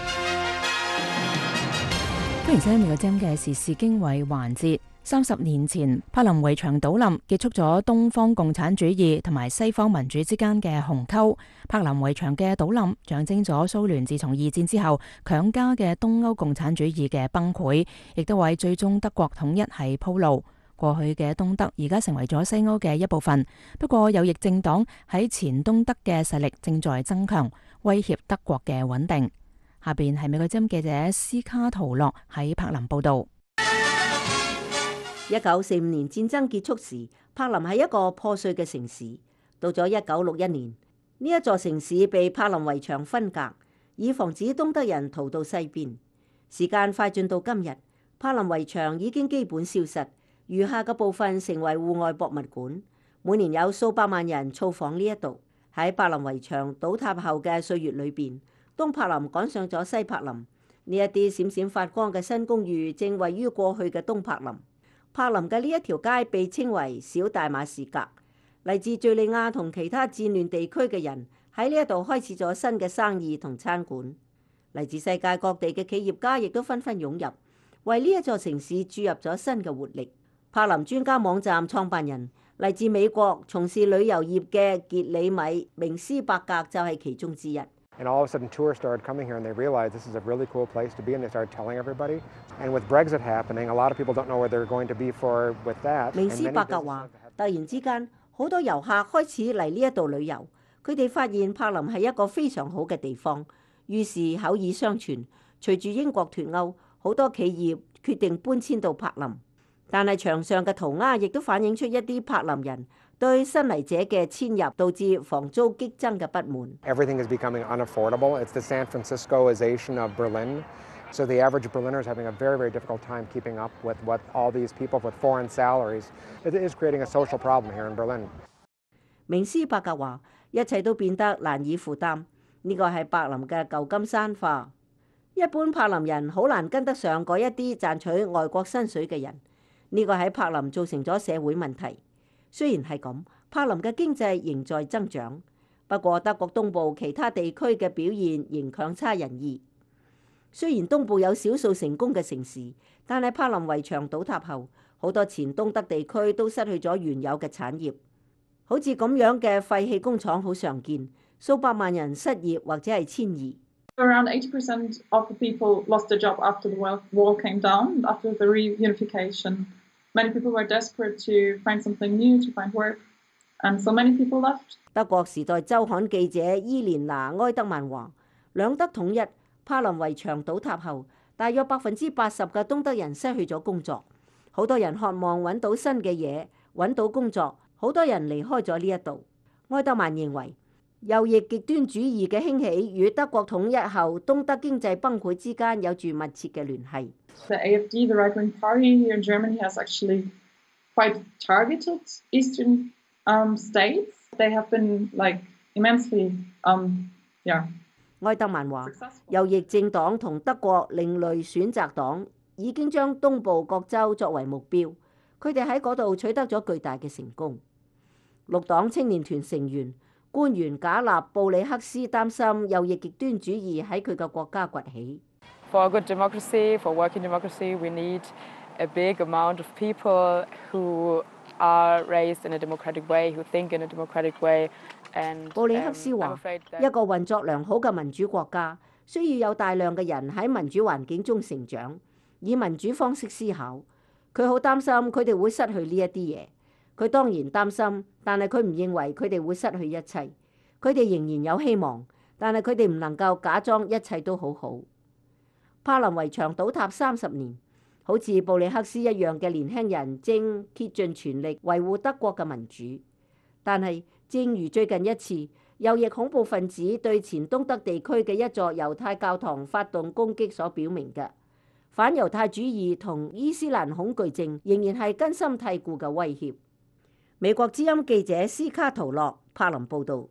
歡迎收聽美國之音嘅時事經緯環節。三十年前，柏林圍牆倒冧，結束咗東方共產主義同埋西方民主之間嘅鴻溝。柏林圍牆嘅倒冧，象徵咗蘇聯自從二戰之後強加嘅東歐共產主義嘅崩潰，亦都為最終德國統一係鋪路。過去嘅東德而家成為咗西歐嘅一部分，不過右翼政黨喺前東德嘅勢力正在增強，威脅德國嘅穩定。下邊係美國之音記者斯卡圖洛喺柏林報道。 一九四五年戰爭結束時，柏林係一個破碎嘅城市。到咗一九六一年，呢一座城市被柏林圍牆分隔，以防止東德人逃到西邊。時間快進到今日，柏林圍牆已經基本消失，餘下嘅部分成為戶外博物館。每年有數百萬人造訪呢一度。喺柏林圍牆倒塌後嘅歲月裏邊，東柏林趕上咗西柏林，呢一啲閃閃發光嘅新公寓正位於過去嘅東柏林。柏林嘅呢一條街被稱為小大馬士革，嚟自敘利亞同其他戰亂地區嘅人喺呢一度開始咗新嘅生意同餐館。嚟自世界各地嘅企業家亦都紛紛湧入，為呢一座城市注入咗新嘅活力。柏林專家網站創辦人嚟自美國從事旅遊業嘅傑里米明斯伯格就係其中之一。 And all of a sudden, tourists started coming here, and they realized this is a really cool place to be, and they started telling everybody. And with Brexit happening, a lot of people don't know where they're going to be for with that. 明斯伯格話：突然之間，好多遊客開始嚟呢一度旅遊，佢哋發現柏林係一個非常好嘅地方，於是口耳相傳。隨住英國脫歐，好多企業決定搬遷到柏林，但係牆上嘅塗鴉亦都反映出一啲柏林人對新嚟者嘅遷入導致房租激增嘅不滿。 Everything is becoming unaffordable. It's the San Franciscoization of Berlin. So the average Berliner is having a very, very difficult time keeping up with what all these people with foreign salaries. It is creating a social problem here in Berlin. 明斯伯格話：一切都變得難以負擔。呢個係柏林嘅舊金山化。一般柏林人好難跟得上嗰一啲賺取外國薪水嘅人。呢個喺柏林造成咗社會問題。雖然係咁，柏林嘅經濟仍在增長，不過德國東部其他地區嘅表現仍強差人意。雖然東部有少數成功嘅城市，但係柏林圍牆倒塌後，好多前東德地區都失去咗原有嘅產業。好似咁樣嘅廢棄工廠好常見，數百萬人失業或者係遷移。 Around eighty percent of the people lost their job after the wall came down, after the reunification. Many people were desperate to find something new, to find work, and so many people left. 德國時代週刊記者伊蓮娜埃德曼話：兩德統一，柏林圍牆倒塌後，大約百分之八十嘅東德人失去咗工作，好多人渴望揾到新嘅嘢，揾到工作，好多人離開咗呢一度。埃德曼認為，右翼極端主義嘅興起與德國統一後東德經濟崩潰之間有住密切嘅聯繫。 The A F D, the right-wing party here in Germany, has actually quite targeted Eastern um, states. They have been like immensely, um, yeah. 埃德曼話，右翼政黨同德國另類選擇黨已經將東部各州作為目標，佢哋喺嗰度取得咗巨大嘅成功。綠黨青年團成員官員賈納布里克斯擔心右翼極端主義喺佢嘅國家崛起。 For a good democracy, for working democracy, we need a big amount of people who are raised in a democratic way, who think in a democratic way. And 布里克斯話：一個運作良好嘅民主國家，需要有大量嘅人喺民主環境中成長，以民主方式思考。佢好擔心佢哋會失去呢一啲嘢。佢當然擔心，但係佢唔認為佢哋會失去一切。 佢哋仍然有希望，但係佢哋唔能夠假裝一切都好好。柏林圍牆倒塌三十年，好似布里克斯一樣嘅年輕人正竭盡全力維護德國嘅民主。但係正如最近一次右翼恐怖分子對前東德地區嘅一座猶太教堂發動攻擊所表明嘅，反猶太主義同伊斯蘭恐懼症仍然係根深蒂固嘅威脅。美國之音記者斯卡圖洛柏林報導。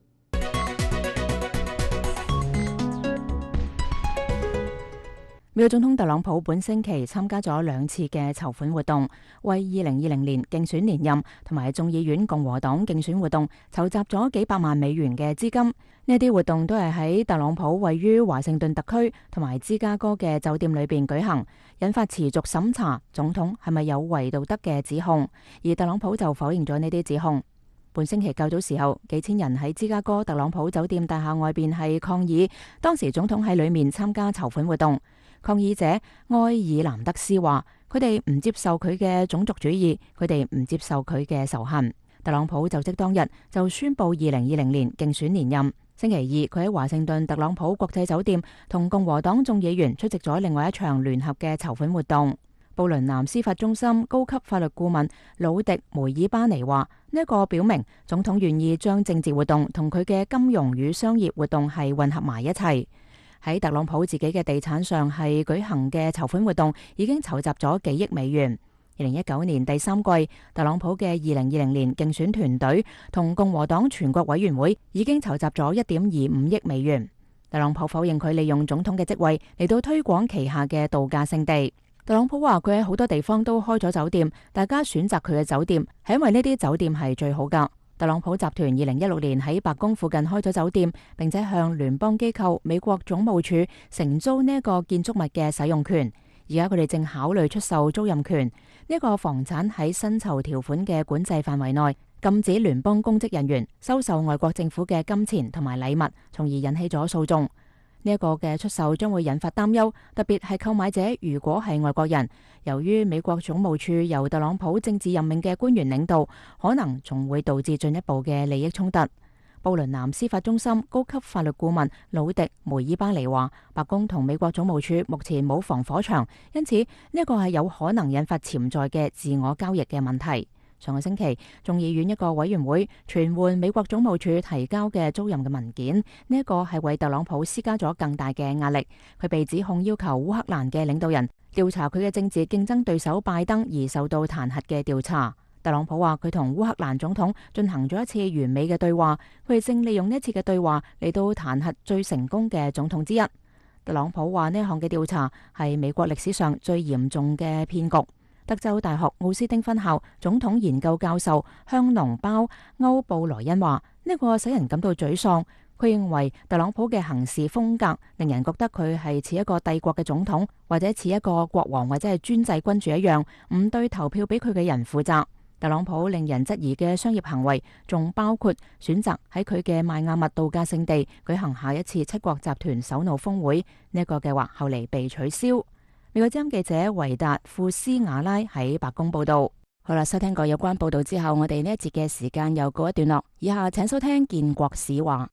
美國總統特朗普本星期參加咗兩次嘅籌款活動，為二零二零年競選連任同埋眾議院共和黨競選活動籌集咗幾百萬美元嘅資金。呢啲活動都係喺特朗普位於華盛頓特區同埋芝加哥嘅酒店裏邊舉行，引發持續審查總統係咪有違道德嘅指控，而特朗普就否認咗呢啲指控。本星期較早時候，幾千人喺芝加哥特朗普酒店大廈外邊係抗議，當時總統喺裏面參加籌款活動。抗議者埃爾南德斯話：佢哋唔接受佢嘅種族主義，佢哋唔接受佢嘅仇恨。特朗普就職當日就宣布二零二零年競選連任。星期二，佢喺華盛頓特朗普國際酒店同共和黨眾議員出席咗另外一場聯合嘅籌款活動。布倫南司法中心高級法律顧問魯迪梅爾巴尼話：呢一個表明總統願意將政治活動同佢嘅金融與商業活動係混合埋一齊。喺特朗普自己嘅地產上係舉行嘅籌款活動已經籌集咗幾億美元。二零一九年第三季，特朗普嘅二零二零年競選團隊同共和黨全國委員會已經籌集咗一點二五億美元。特朗普否認佢利用總統嘅職位嚟到推廣旗下嘅度假勝地。特朗普話佢喺好多地方都開咗酒店，大家選擇佢嘅酒店係因為呢啲酒店係最好㗎。特朗普集團二零一六年喺白宮附近開咗酒店，並且向聯邦機構美國總務署承租呢一個建築物嘅使用權。而家佢哋正考慮出售租賃權。呢一個房產喺薪酬條款嘅管制範圍內，禁止聯邦公職人員收受外國政府嘅金錢同埋禮物，從而引起咗訴訟。呢一個嘅出售將會引發擔憂，特別係購買者如果係外國人。由於美國總務處由特朗普政治任命嘅官員領導，可能仲會導致進一步嘅利益衝突。布倫南司法中心高級法律顧問魯迪梅爾巴尼話：白宮同美國總務處目前冇防火牆，因此呢一個係有可能引發潛在嘅自我交易嘅問題。上個星期，眾議院一個委員會傳喚美國總務處提交嘅租賃嘅文件，呢一個係為特朗普施加咗更大嘅壓力。佢被指控要求烏克蘭嘅領導人調查佢嘅政治競爭對手拜登而受到彈劾嘅調查。特朗普話佢同烏克蘭總統進行咗一次完美嘅對話，佢哋正利用呢一次嘅對話嚟到彈劾最成功嘅總統之一。特朗普話呢項嘅調查係美國歷史上最嚴重嘅騙局。德州大學奧斯汀分校總統研究教授香農鮑歐布萊恩話：呢個使人感到沮喪。佢認為特朗普嘅行事風格令人覺得佢係似一個帝國嘅總統，或者似一個國王或者係專制君主一樣，唔對投票俾佢嘅人負責。特朗普令人質疑嘅商業行為，仲包括選擇喺佢嘅邁阿密度假勝地舉行下一次七國集團首腦峰會。呢一個計劃後嚟被取消。美國之音記者維達庫斯瓦拉喺白宮報道。好啦，收聽過有關報道之後，我哋呢一節嘅時間又告一段落。以下請收聽建國史話。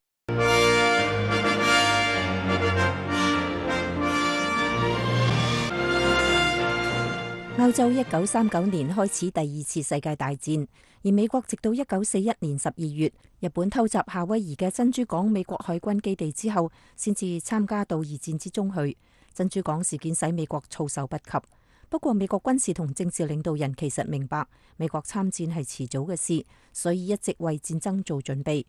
歐洲一九三九年開始第二次世界大戰，而美國直到一九四一年十二月，日本偷襲夏威夷嘅珍珠港美國海軍基地之後，先至參加到二戰之中去。珍珠港事件使美國措手不及。不過美國軍事同政治領導人其實明白，美國參戰係遲早嘅事，所以一直為戰爭做準備。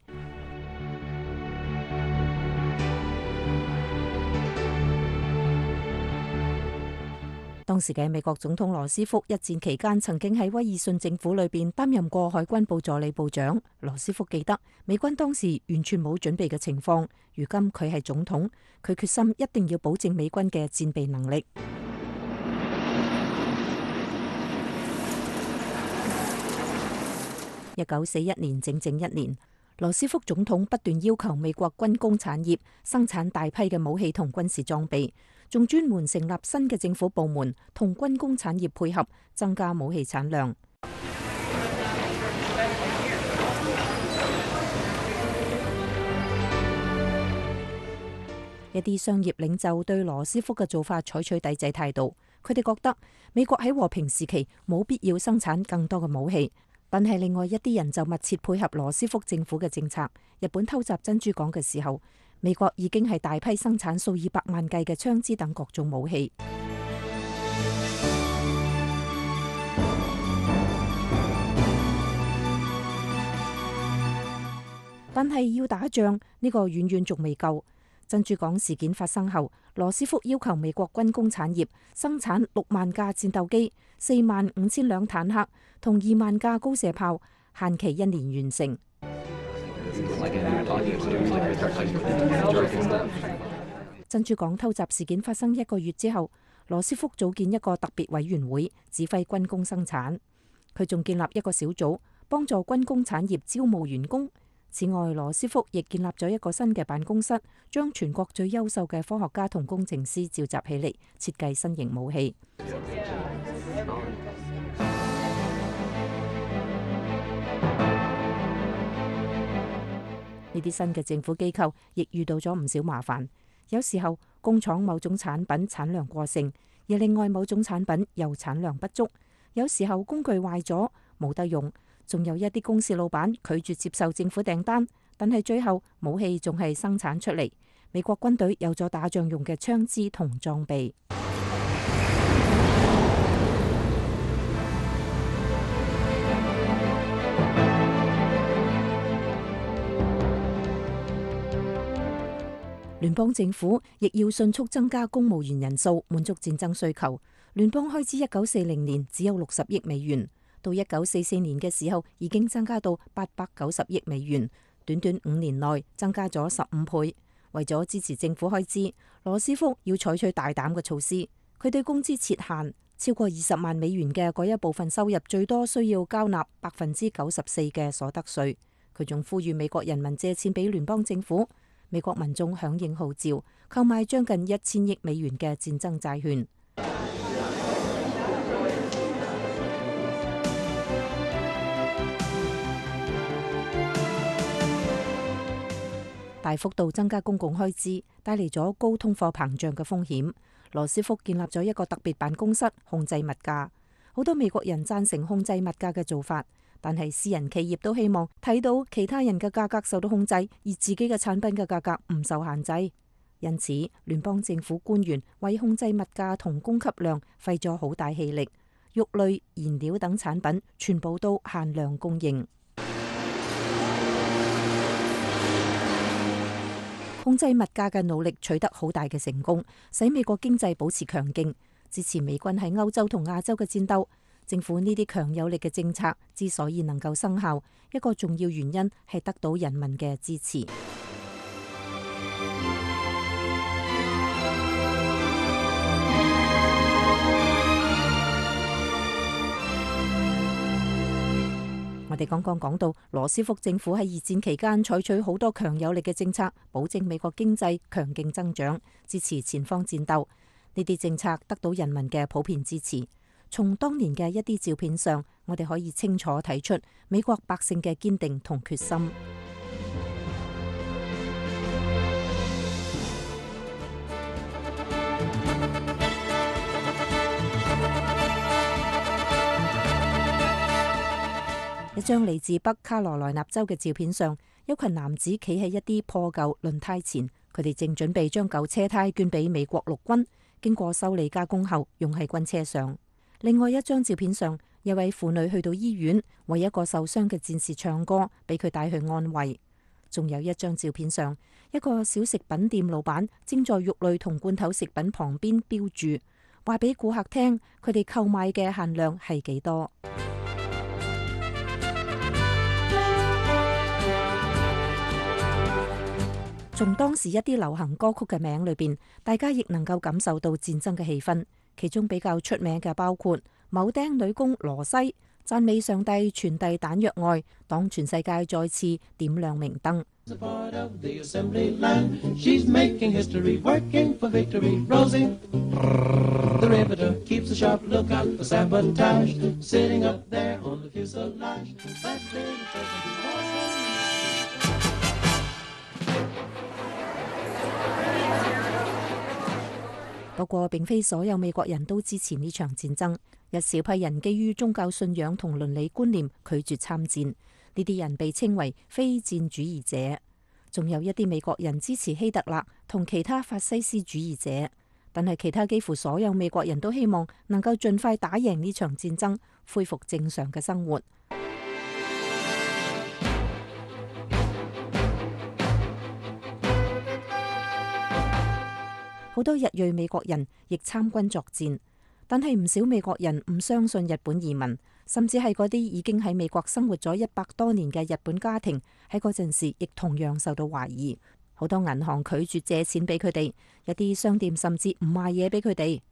當時嘅美國總統羅斯福一戰期間曾經喺威爾遜政府裏邊擔任過海軍部助理部長。羅斯福記得美軍當時完全冇準備嘅情況，如今佢係總統，佢決心一定要保證美軍嘅戰備能力。一九四一年整整一年，羅斯福總統不斷要求美國軍工產業生產大批嘅武器同軍事裝備，仲專門成立新嘅政府部門同軍工產業配合，增加武器產量。 一啲商業領袖對羅斯福嘅做法採取抵制態度，佢哋覺得美國喺和平時期冇必要生產更多嘅武器。但係另外一啲人就密切配合羅斯福政府嘅政策。日本偷襲珍珠港嘅時候，美國已經係大批生產數以百萬計嘅槍支等各種武器。但係要打仗呢個遠遠仲未夠。珍珠港事件發生後，羅斯福要求美國軍工產業生產六萬架戰鬥機、四萬五千輛坦克同二萬架高射炮，限期一年完成。珍珠港偷襲事件發生一個月之後，羅斯福組建一個特別委員會，指揮軍工生產。佢仲建立一個小組，幫助軍工產業招募員工。此外，羅斯福亦建立咗一個新嘅辦公室，將全國最優秀嘅科學家同工程師召集起嚟，設計新型武器。呢啲新嘅政府機構亦遇到咗唔少麻煩，有時候工廠某種產品產量過剩，而另外某種產品又產量不足；有時候工具壞咗冇得用。仲有一啲公司老闆拒絕接受政府訂單，但係最後武器仲係生產出嚟。美國軍隊有咗打仗用嘅槍支同裝備。聯邦政府亦要迅速增加公務員人數，滿足戰爭需求。聯邦開支一九四零年只有六十億美元。到一九四四年嘅時候，已經增加到八百九十億美元，短短五年內增加咗十五倍。為咗支持政府開支，羅斯福要採取大膽嘅措施。佢對工資設限，超過二十萬美元嘅嗰一部分收入，最多需要交納百分之九十四嘅所得稅。佢仲呼籲美國人民借錢俾聯邦政府。美國民眾響應號召，購買將近一千億美元嘅戰爭債券。大幅度增加公共開支，帶嚟咗高通貨膨脹嘅風險。羅斯福建立咗一個特別辦公室，控制物價。好多美國人贊成控制物價嘅做法，但係私人企業都希望睇到其他人嘅價格受到控制，而自己嘅產品嘅價格唔受限制。因此，聯邦政府官員為控制物價同供給量費咗好大氣力，肉類、燃料等產品全部都限量供應。控制物價嘅努力取得好大嘅成功，使美國經濟保持強勁，支持美軍喺歐洲同亞洲嘅戰鬥。政府呢啲強有力嘅政策之所以能夠生效，一個重要原因係得到人民嘅支持。我哋剛剛講到，羅斯福政府喺二戰期間採取好多強有力嘅政策，保證美國經濟強勁增長，支持前方戰鬥。呢啲政策得到人民嘅普遍支持。從當年嘅一啲照片上，我哋可以清楚睇出美國百姓嘅堅定同決心。一張嚟自北卡羅來納州嘅照片上，一群男子企喺一啲破舊輪胎前，佢哋正準備將舊車胎捐俾美國陸軍，經過修理加工後用喺軍車上。另外一張照片上，一位婦女去到醫院為一個受傷嘅戰士唱歌，俾佢帶去安慰。仲有一張照片上，一個小食品店老闆正在肉類同罐頭食品旁邊標注，話俾顧客聽佢哋購買嘅限量係幾多。從當時一啲流行歌曲嘅名裏邊，大家亦能夠感受到戰爭嘅氣氛。其中比較出名嘅包括鉚釘女工羅西讚美上帝傳遞彈藥愛，當全世界再次點亮明燈。 不過並非所有美國人都支持呢場戰爭，一小批人基於宗教信仰同倫理觀念拒絕參戰，呢啲人被稱為非戰主義者。仲有一啲美國人支持希特勒同其他法西斯主義者，但係其他幾乎所有美國人都希望能夠盡快打贏呢場戰爭，恢復正常嘅生活。好多日裔美國人亦參軍作戰，但係唔少美國人唔相信日本移民，甚至係嗰啲已經喺美國生活咗一百多年嘅日本家庭，喺嗰陣時亦同樣受到懷疑。好多銀行拒絕借錢俾佢哋，一啲商店甚至唔賣嘢俾佢哋。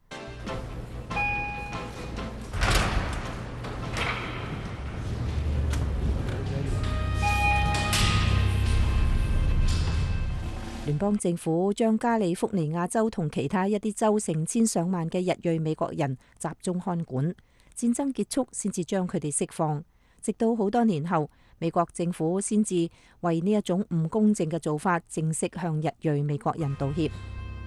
聯邦政府將加利福尼亞州同其他一啲州成千上萬嘅日裔美國人集中看管，戰爭結束先至將佢哋釋放。直到好多年後，美國政府先至為呢一種唔公正嘅做法正式向日裔美國人道歉。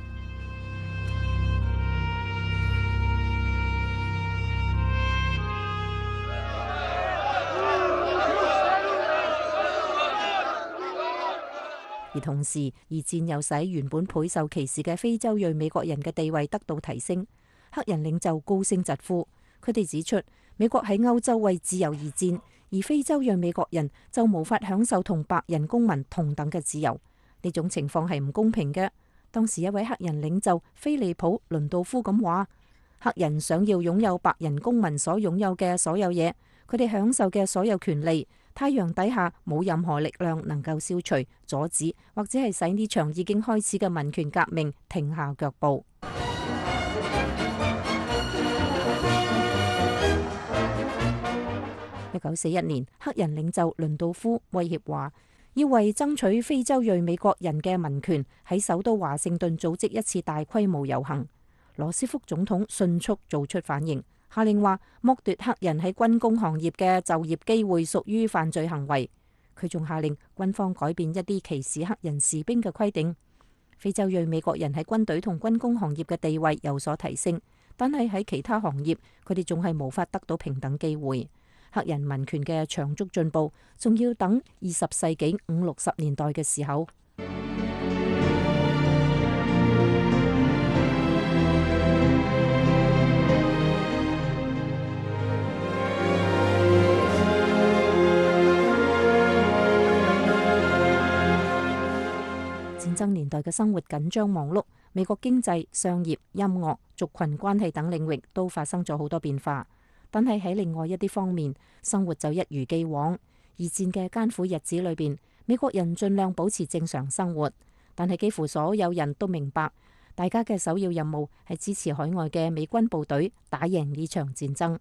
而同時，二戰又使原本倍受歧視嘅非洲裔美國人嘅地位得到提升。黑人領袖高聲疾呼，佢哋指出美國喺歐洲為自由而戰，而非洲裔美國人就無法享受同白人公民同等嘅自由。呢種情況係唔公平嘅。當時一位黑人領袖菲利普·倫道夫咁話：黑人想要擁有白人公民所擁有嘅所有嘢，佢哋享受嘅所有權利。太陽底下冇任何力量能夠消除、阻止或者係使呢場已經開始嘅民權革命停下腳步。一九四一年，黑人領袖倫道夫威脅話，要為爭取非洲裔美國人嘅民權，喺首都華盛頓組織一次大規模遊行。羅斯福總統迅速做出反應，下令話剝奪黑人喺軍工行業嘅就業機會屬於犯罪行為。佢仲下令軍方改變一啲歧視黑人士兵嘅規定。非洲裔美國人喺軍隊同軍工行業嘅地位有所提升，但係喺其他行業，佢哋仲係無法得到平等機會。黑人民權嘅長足進步，仲要等二十世紀五六十年代嘅時候。戰爭年代嘅生活緊張忙碌，美國經濟、商業、音樂、族群關係等領域都發生咗好多變化。但係喺另外一啲方面，生活就一如既往。二戰嘅艱苦日子裏邊，美國人盡量保持正常生活，但係幾乎所有人都明白，大家嘅首要任務係支持海外嘅美軍部隊打贏呢場戰爭。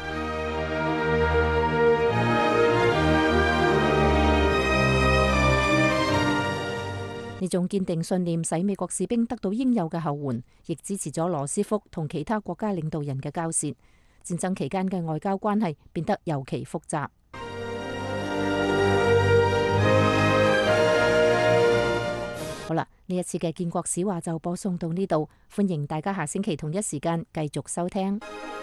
呢種堅定信念使美國士兵得到應有嘅後援，亦支持咗羅斯福同其他國家領導人嘅交涉。戰爭期間嘅外交關係變得尤其複雜。好啦，呢一次嘅建國史話就播送到呢度，歡迎大家下星期同一時間繼續收聽。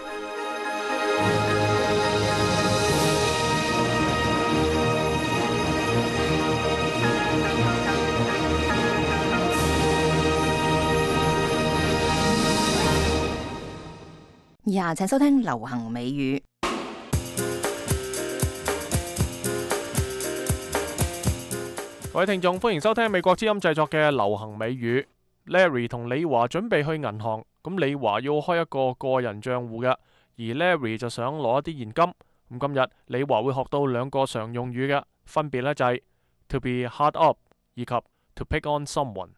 以下請收聽流行美語。 各位聽眾，歡迎收聽美國之音製作嘅流行美語。Larry 同李華準備去銀行，咁李華要開一個個人賬戶嘅，而 Larry 就想攞一啲現金。咁今日李華會學到兩個常用語嘅，分別咧就係 to be hard up 以及 to pick on someone。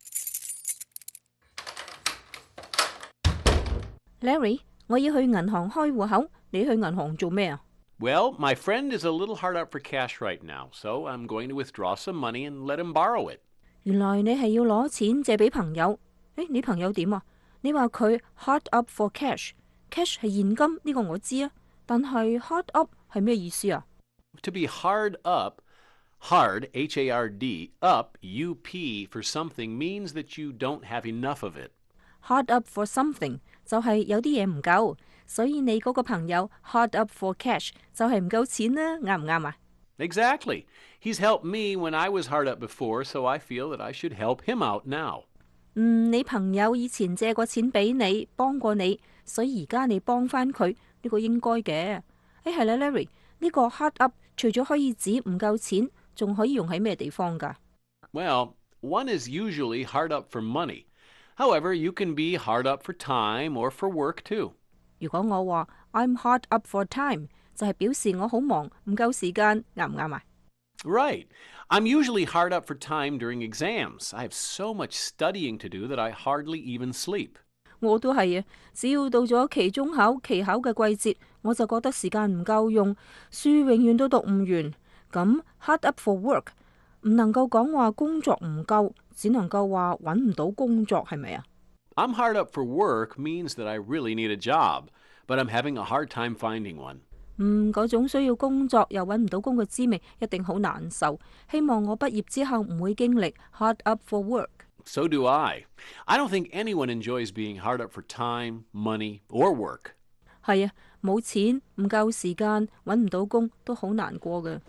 Larry，我要去銀行開戶口，你去銀行做咩啊？ Well, my friend is a little hard up for cash right now, so I'm going to withdraw some money and let him borrow it. 原來你係要攞錢借俾朋友。誒，你朋友點啊？你話佢 hard up for cash，cash 係現金，呢個我知啊。但係 hard up 係咩意思啊？ To be hard up, hard, H A R D, up, U P, for something means that you don't have enough of it. hard up for something 就係有啲嘢唔夠，所以你嗰個朋友 hard up for cash 就係唔夠錢啦，啱唔啱啊？ Exactly. He's helped me when I was hard up before, so I feel that I should help him out now. 嗯，你朋友以前借過錢俾你，幫過你，所以而家你幫翻佢，呢個應該嘅。誒係啦 ，Larry，呢個 hard up 除咗可以指唔夠錢，仲可以用喺咩地方㗎？ Well, one is usually hard up for money. However, you can be hard up for time or for work too. 如果我話 I'm hard up for time，就係表示我好忙，唔夠時間，啱唔啱啊？ Right. I'm usually hard up for time during exams. I have so much studying to do that I hardly even sleep. 我都係啊，只要到咗期中考、期考嘅季節，我就覺得時間唔夠用，書永遠都讀唔完。咁 hard up for work 唔能夠講話工作唔夠，只能夠話揾唔到工作，係咪啊？ I'm hard up for work means that I really need a job, but I'm having a hard time finding one. 嗯，嗰種需要工作又揾唔到工嘅滋味，一定好難受。希望我畢業之後唔會經歷 hard up for work。 So do I. I don't think anyone enjoys being hard up for time, money, or work. 係啊，冇錢，唔夠時間，揾唔到工，都好難過嘅。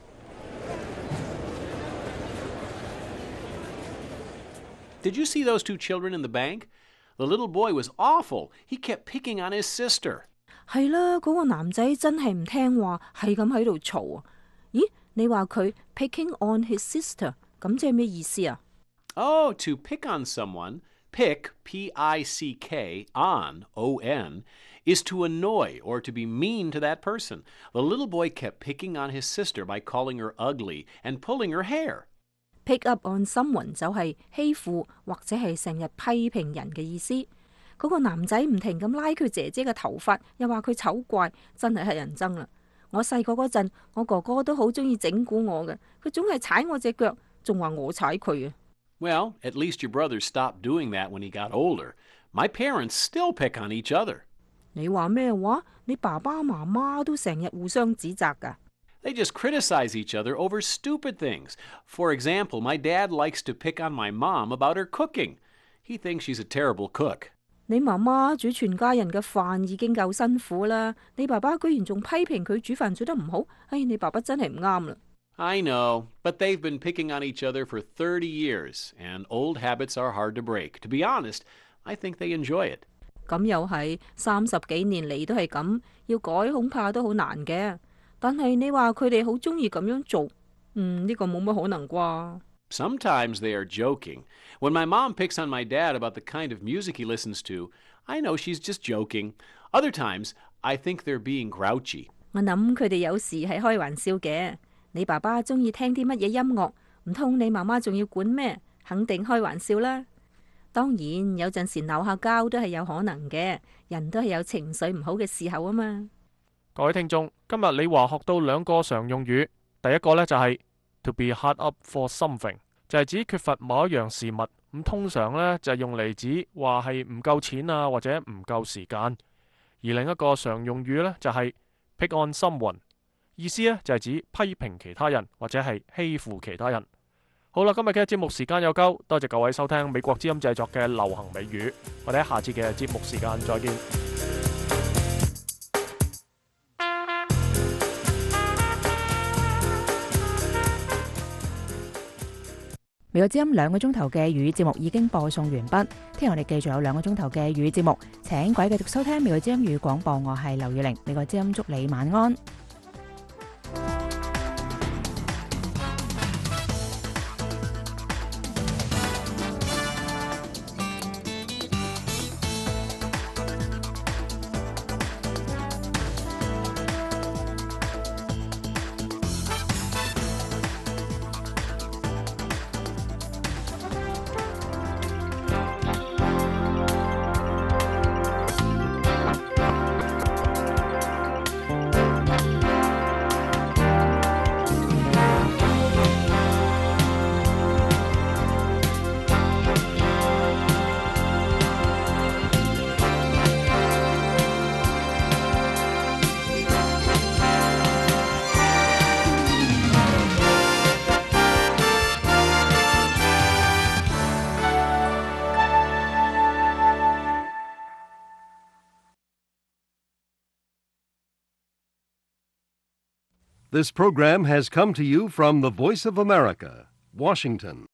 Did you see those two children in the bank? The little boy was awful. He kept picking on his sister. 係啦，嗰個男仔真係唔聽話，係咁喺度嘈啊！咦，你話佢 picking on his sister， 咁即係咩意思啊？ Oh, to pick on someone, pick, P I C K, on, O N, is to annoy or to be mean to that person. The little boy kept picking on his sister by calling her ugly and pulling her hair. Pick up on someone 就係欺負或者係成日批評人嘅意思。嗰個男仔唔停咁拉佢姐姐嘅頭髮，又話佢醜怪，真係乞人憎啦！我細個嗰陣，我哥哥都好中意整蠱我嘅，佢總係踩我隻腳，仲話我踩佢啊！ Well, at least your brother stopped doing that when he got older. My parents still pick on each other. 你話咩話？你爸爸媽媽都成日互相指責㗎。 They just criticize each other over stupid things. For example, my dad likes to pick on my mom about her cooking. He thinks she's a terrible cook. 你媽媽煮全家人嘅飯已經夠辛苦啦，你爸爸居然仲批評佢煮飯煮得唔好，哎，你爸爸真係唔啱啦。 I know, but they've been picking on each other for thirty years, and old habits are hard to break. To be honest, I think they enjoy it. 咁又係三十幾年嚟都係咁，要改恐怕都好難嘅。但係你話佢哋好中意咁樣做，嗯，呢個冇乜可能啩。 Sometimes they are joking. When my mom picks on my dad about the kind of music he listens to, I know she's just joking. Other times, I think they're being grouchy. 我諗佢哋有時係開玩笑嘅。你爸爸中意聽啲乜嘢音樂，唔通你媽媽仲要管咩？肯定開玩笑啦。當然有陣時鬧下交都係有可能嘅，人都係有情緒唔好嘅時候啊嘛。 各位聽眾，今日李華學到兩個常用語，第一個呢就係 to be hard up for something， 就係指缺乏某一樣事物，咁通常呢就係用嚟指話係唔夠錢啊或者唔夠時間。而另一個常用語呢就係 pick on someone， 意思呢就係指批評其他人或者係欺負其他人。好啦，今日嘅節目時間有夠，多謝各位收聽美國之音製作嘅流行美語，我哋喺下次嘅節目時間再見。 美國之音兩個鐘頭嘅粵語節目已經播送完畢，聽日我哋繼續有兩個鐘頭嘅粵語節目，請各位繼續收聽美國之音粵語廣播，我係劉月玲，美國之音祝你晚安。 This program has come to you from the Voice of America, Washington.